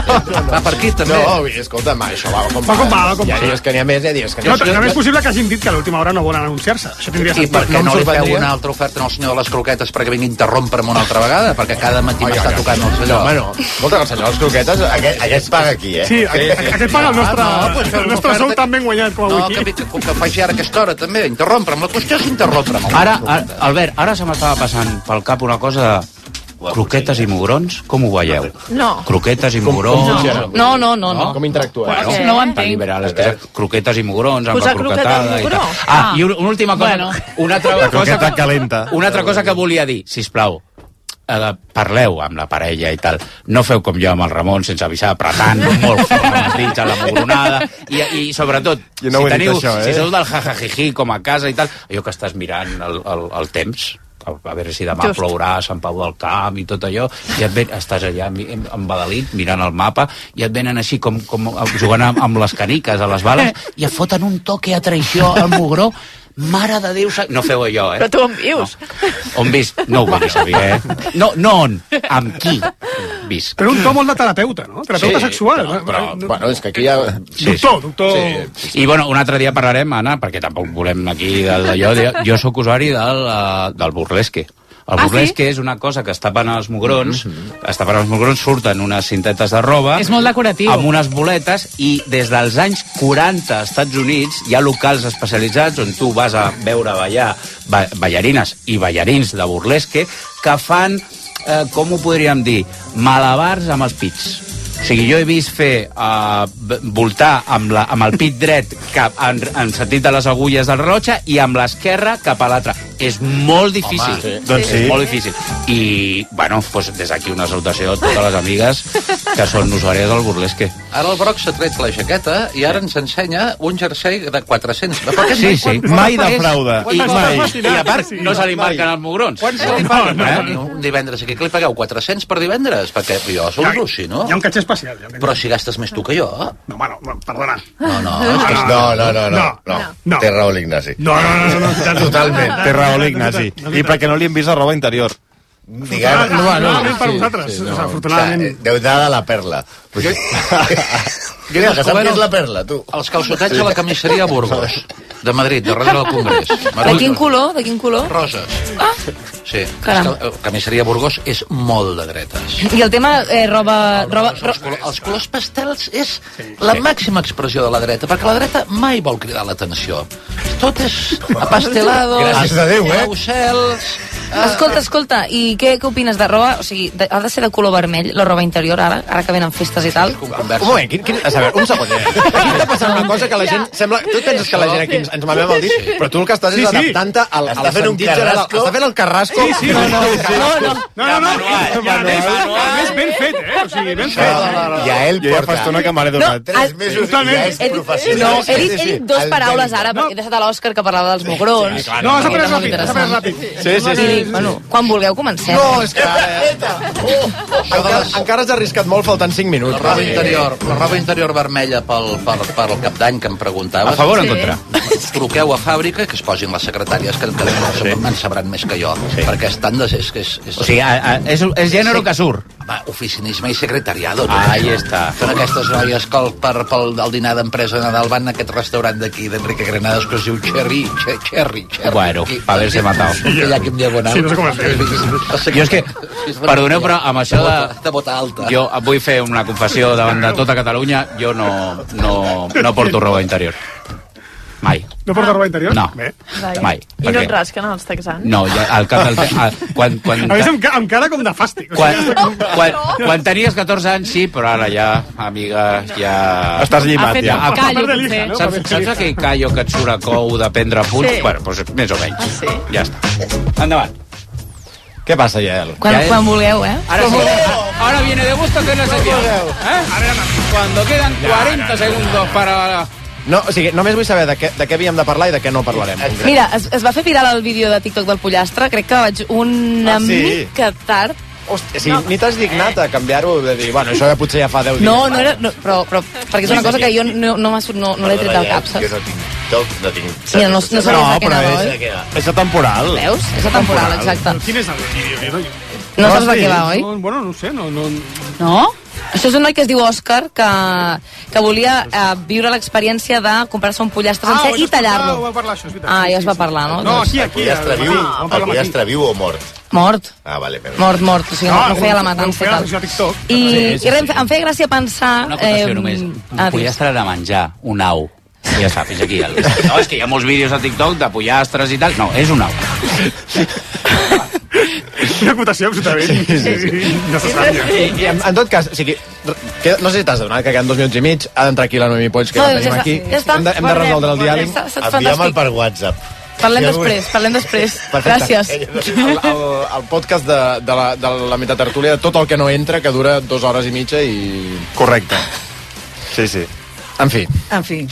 Va per aquí, també. No, escolta, ma, això va com Va com va, va com Hi ha va. dies que n'hi ha més, hi ha dies que n'hi No, ha també és possible que hagin dit que a l'última hora no volen anunciar-se. Això tindria I sentit. per què em no li feu sorprendria. una altra oferta al senyor de les croquetes perquè vingui a interrompre'm una altra vegada? Perquè cada matí m'està tocant el allò. Home, no. Escolta, que el senyor de les croquetes... Aquest, aquest paga aquí, eh? Sí, aquest, aquest paga el nostre, Ah, no, pues feu el una nostre sou oferta- tan ben guanyat com No, avui que, aquí. que, que faci ara a aquesta hora, també, interrompre'm. La qüestió és interrompre'm. Ara, ara, Albert, ara se m'estava passant pel cap una cosa de croquetes i mugrons, com ho veieu? No. Croquetes i Com, mugrons... com funciona? No, no, no, no. Com interactues? Bueno, no ho entenc. tan liberal, és que croquetes i mugrons amb Posar la croqueta croquetada al i tal. mugró. Ah, i una, una última cosa, Bueno. una altra La cosa, croqueta calenta. una altra cosa que volia dir, sisplau. Eh, parleu amb la parella i tal. No feu com jo amb el Ramon, sense avisar, apretant molt fort amb els dits a la mugronada. I, i sobretot, Jo no ho si he dit, teniu, això, eh? si sou del jajajiji com a casa i tal, allò que estàs mirant el, el, el temps, a a veure si demà Just. plourà a Sant Pau del Camp i tot allò, i et ven, estàs allà mi- embadalit, mirant el mapa, i et venen així com, com jugant amb, amb les caniques a les bales, i et foten un toque a traïció al mugró. Mare de Déu, sa- no feu allò, eh? Però tu on vius? No. On visc? No ho vull saber, eh? No, no on, amb qui visc. Però un to molt de terapeuta, no? Terapeuta Sí, sexual. però- però, No- Bueno, és que aquí hi ha... Sí, Doctor, doctor... I bueno, un altre dia parlarem, Anna, perquè tampoc volem aquí d'allò. Jo sóc usuari del, uh, del burlesque. El Ah, burlesque és una cosa que es tapen els mugrons, es tapen els mugrons, surten unes cintetes de roba... És molt decoratiu. Amb unes boletes, i des dels anys quaranta als Estats Units hi ha locals especialitzats on tu vas a veure ballar ba ballarines i ballarins de burlesque que fan, eh, com ho podríem dir, malabars amb els pits. O sigui, jo he vist fer uh, voltar amb, la, amb el pit dret cap en, en sentit de les agulles del rellotge i amb l'esquerra cap a l'altre. És molt difícil. Home, sí. Doncs sí. És molt difícil. I, bueno, doncs des d'aquí una salutació a totes les amigues que són usuàries del burlesque. Ara el Broc s'ha tret la jaqueta i ara ens ensenya un jersei de quatre-cents. Però què Sí, sí. Mai defrauda. I, Mai. I a part, no se li marquen els mugrons. Quan se li paguen? Eh? Un divendres aquí, que li pagueu? quatre-cents per divendres? Perquè jo sou un russi, no? Hi ha un catxer especial. Ja, però si gastes més tu que jo. No, home, no, perdona. No, no. No, no, no, no. no. no. Té raó l'Ignasi. No, no, no. no, no, no Totalment. Té raó l'Ignasi. I perquè no li hem vist la roba interior. Diguem, no, no, no, no, per vosaltres. Sí, no. Afortunadament. Deudada la perla. Jo... Mira, que saps què és la perla, tu? Els calçotets a la camisseria Burgos, de Madrid, darrere del Congrés. De quin color? De quin color? Roses. Ah. Sí. Caram. La camisseria Burgos és molt de dretes. I el tema eh, roba... roba els, els, colors, els colors pastels és la màxima expressió de la dreta, perquè la dreta mai vol cridar l'atenció. Tot és apastelado, gràcies a Déu, eh? Cels... Escolta, escolta, i què, què opines de roba? O sigui, de, ha de ser de color vermell, la roba interior, ara, ara que venen festes i tal? Un moment, quin, quin, a saber, un segon. Aquí està passant una cosa que la gent sembla... Tu penses que la gent aquí ens, ens mamem el disc, però tu el que estàs és adaptant-te al, al sentit general. Està fent el carrasco. Sí, sí, no, no, no, no, no, no, no, és ben fet, eh? O sigui, ben fet. I a ell porta... Jo ja fa estona que m'he donat. Tres mesos i ja és professional. No, he dit, he dit dos paraules ara, perquè he deixat a l'Òscar que parlava dels mugrons. No, s'ha pres ràpid, s'ha pres ràpid. Sí, sí, sí. Bueno, quan vulgueu comencem. No, és que... Encara, encara has arriscat molt faltant cinc minuts. La roba interior, la roba interior vermella pel, pel, pel cap d'any que em preguntaves. A favor o en contra? Truqueu a fàbrica i que es posin les secretàries que, que sí. en sabran més que jo. Sí. Perquè és tan de... És, és, és, o sigui, a, a, és, és gènere sí. que surt. Home, oficinisme i secretariado. Ah, ahí està. Són aquestes noies que el, per, pel el dinar d'empresa de Nadal van a aquest restaurant d'aquí, d'Enrique Granados, que es diu Cherry, Cherry, Cherry. Bueno, pa haver-se matado. Que hi ha aquí en diagonal. Sí, no sé com es diu. Jo és que, perdoneu, però amb això de... De bota alta. Jo vull fer una confessió davant de tota Catalunya. Jo no, no, no porto roba interior. Mai. No porta roba interior? No, Bé. mai. I no et rasquen els texans? No, ja, al cap del... Te... Quan, quan, a més, amb, amb cara com de fàstic. Quan, quan, quan tenies catorze anys, sí, però ara ja, amiga, ja... Estàs llimat, ja. Ha fet un callo, potser. Saps, saps aquell callo que et surt a cou de prendre punts? Sí. Bueno, doncs més o menys. Ah, sí? Ja està. Endavant. Què passa, Yael? Quan, Ja és- quan vulgueu, eh? Ahora sí. Ahora viene de gusto hacer la sección. ¿Eh? Cuando quedan cuarenta segundos para... No, o sigui, només vull saber de què, de què havíem de parlar i de què no parlarem. Mira, es, es va fer viral el vídeo de TikTok del pollastre, crec que vaig una Ah, sí? mica tard. Hòstia, o sigui, no. Ni t'has dignat a canviar-ho, de dir, bueno, això ja potser ja fa deu dies. No, no era... No, però, però, perquè és una cosa que jo no, no, m'ha surt- no, no l'he tret del cap, saps? Jo no tinc toc, no tinc... Sí, no, no sabia No, de què però anava, és, oi? és atemporal. Veus? És atemporal, exacte. Quin és el vídeo? No saps de què va, oi? No, bueno, no ho sé, no... no... No? Això és un noi que es diu Òscar, que, que volia eh, viure l'experiència de comprar-se un pollastre sencer i tallar-lo. Ah, ho va parlar, això, és veritat. Ah, ja es va parlar, no? No, aquí, El aquí. pollastre viu, el pollastre viu o mort? Mort. Ah, vale, però... Mort, mort, o sigui, no, no feia la matança i tal. I, i res, em feia gràcia pensar... Una acotació només. Un pollastre de menjar, un au. Ja està, fins aquí. El... No, és que hi ha molts vídeos a TikTok de pollastres i tal. No, és un au. Una acotació absolutament sí, sí, sí. necessària. I, i en, en tot cas, o sigui, que, no sé si t'has adonat que queden dos minuts i mig, ha d'entrar aquí la Noemi Polls, que No, la tenim ja aquí. està, ja està. Hem de, hem de resoldre el diàleg. Està- està Envia'm fantàstic. per WhatsApp. Parlem Si algú- després, parlem després. Perfecte. Gràcies. El, el, el podcast de, de, la, de la mitad tertúlia, de tot el que no entra, que dura dues hores i mitja i... Correcte. Sí, sí. En fi. En fi.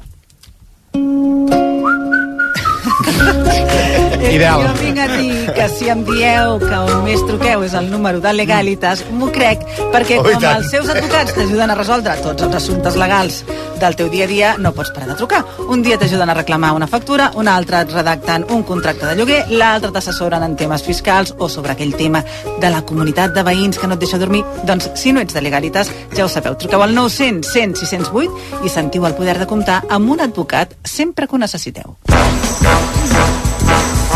Ideal. Jo vinc a dir que si em dieu que on més truqueu és el número de Legalitas, m'ho crec, perquè Oh, i com tant. els seus advocats t'ajuden a resoldre tots els assumptes legals del teu dia a dia, no pots parar de trucar. Un dia t'ajuden a reclamar una factura, un altre et redacten un contracte de lloguer, l'altre t'assessoren en temes fiscals o sobre aquell tema de la comunitat de veïns que no et deixa dormir. Doncs si no ets de Legalitas, ja ho sabeu, truqueu al nou cents cent sis cents vuit i sentiu el poder de comptar amb un advocat sempre que ho necessiteu.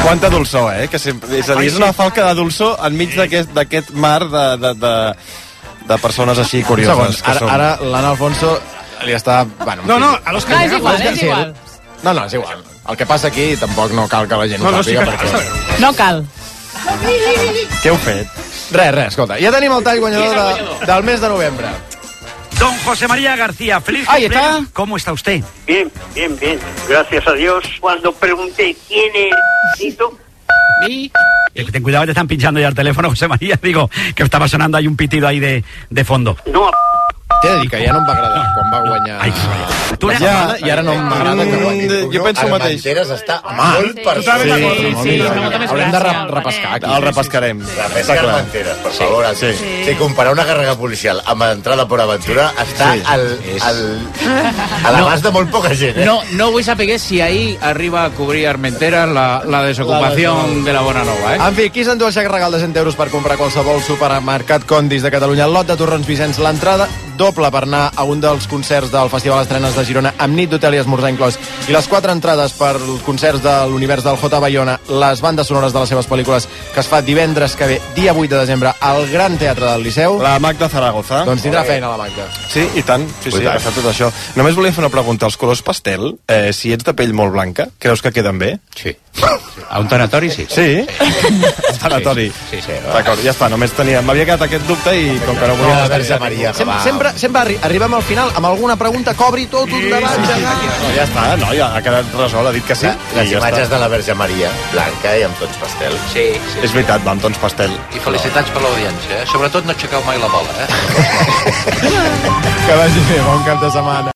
Quanta dolçor, eh? Que sempre, és a dir, és una falca de dolçor enmig d'aquest mar de, de, de, de persones així curioses. Segons, ara, ara l'Anna Alfonso li està... Bueno, no, no, a l'Òscar... No, és igual, és igual. No, no, és igual. El que passa aquí tampoc no cal que la gent ho no, no, sàpiga. Sí que... perquè... No cal. Què heu fet? Res, res, escolta. Ja tenim el tall guanyador de, del mes de novembre. Don José María García, feliz Ahí cumpleaños. está. ¿Cómo está usted? Bien, bien, bien. Gracias a Dios. Cuando pregunté quién es Tito, ¿Y? Ten cuidado que te están pinchando ya el teléfono, José María. Digo, que estaba sonando ahí un pitido ahí de, de fondo. no, T'he de dir que ja no em va agradar quan va guanyar... Ai, tu ja, I ara no m'agrada que guanyi. Jo penso el mateix. Armenteres està Home, molt per sí, sobre. sí, sí, sí, molta més Haurem de gràcia. re repescar aquí. El repescarem. Repesca Armenteres, per favor. Sí. Sí, comparar una càrrega policial amb entrada per aventura està Sí. al, al, a l'abast de molt poca gent, eh? No, no vull saber si ahir arriba a cobrir Armenteres la, la desocupación de la Bonanova, eh? En fi, qui s'endú el xec regal de cent euros per comprar qualsevol supermercat Condis de Catalunya? Lot de torrons Vicenç, l'entrada doble per anar a un dels concerts del Festival Estrenes de Girona amb nit d'hotel i esmorzar inclòs, i les quatre entrades per als concerts de l'univers del J. Bayona, les bandes sonores de les seves pel·lícules, que es fa divendres que ve, dia vuit de desembre, al Gran Teatre del Liceu. La Magda Zaragoza. Doncs tindrà feina la Magda. Sí, i tant. Sí, sí, ha passat tot això. Només volia fer una pregunta. Els colors pastel, eh, si ets de pell molt blanca, creus que queden bé? Sí. A un tanatori, sí. Sí? Tanatori. Sí, sí. D'acord, ja està. Només tenia... M'havia quedat aquest dupte i com que no volia... La Verge Maria. Sem sempre sempre arri arribem al final amb alguna pregunta que obri tot un debat. Sí, sí, sí. No, ja està, no, ja ha quedat resolt, ha dit que sí. La, les ja imatges està. de la Verge Maria, blanca i amb tots pastel. Sí, sí. És veritat, va, amb tons pastel. I felicitats per l'audiència, eh? Sobretot no aixequeu mai la bola, eh? Que vagi bé, bon cap de setmana.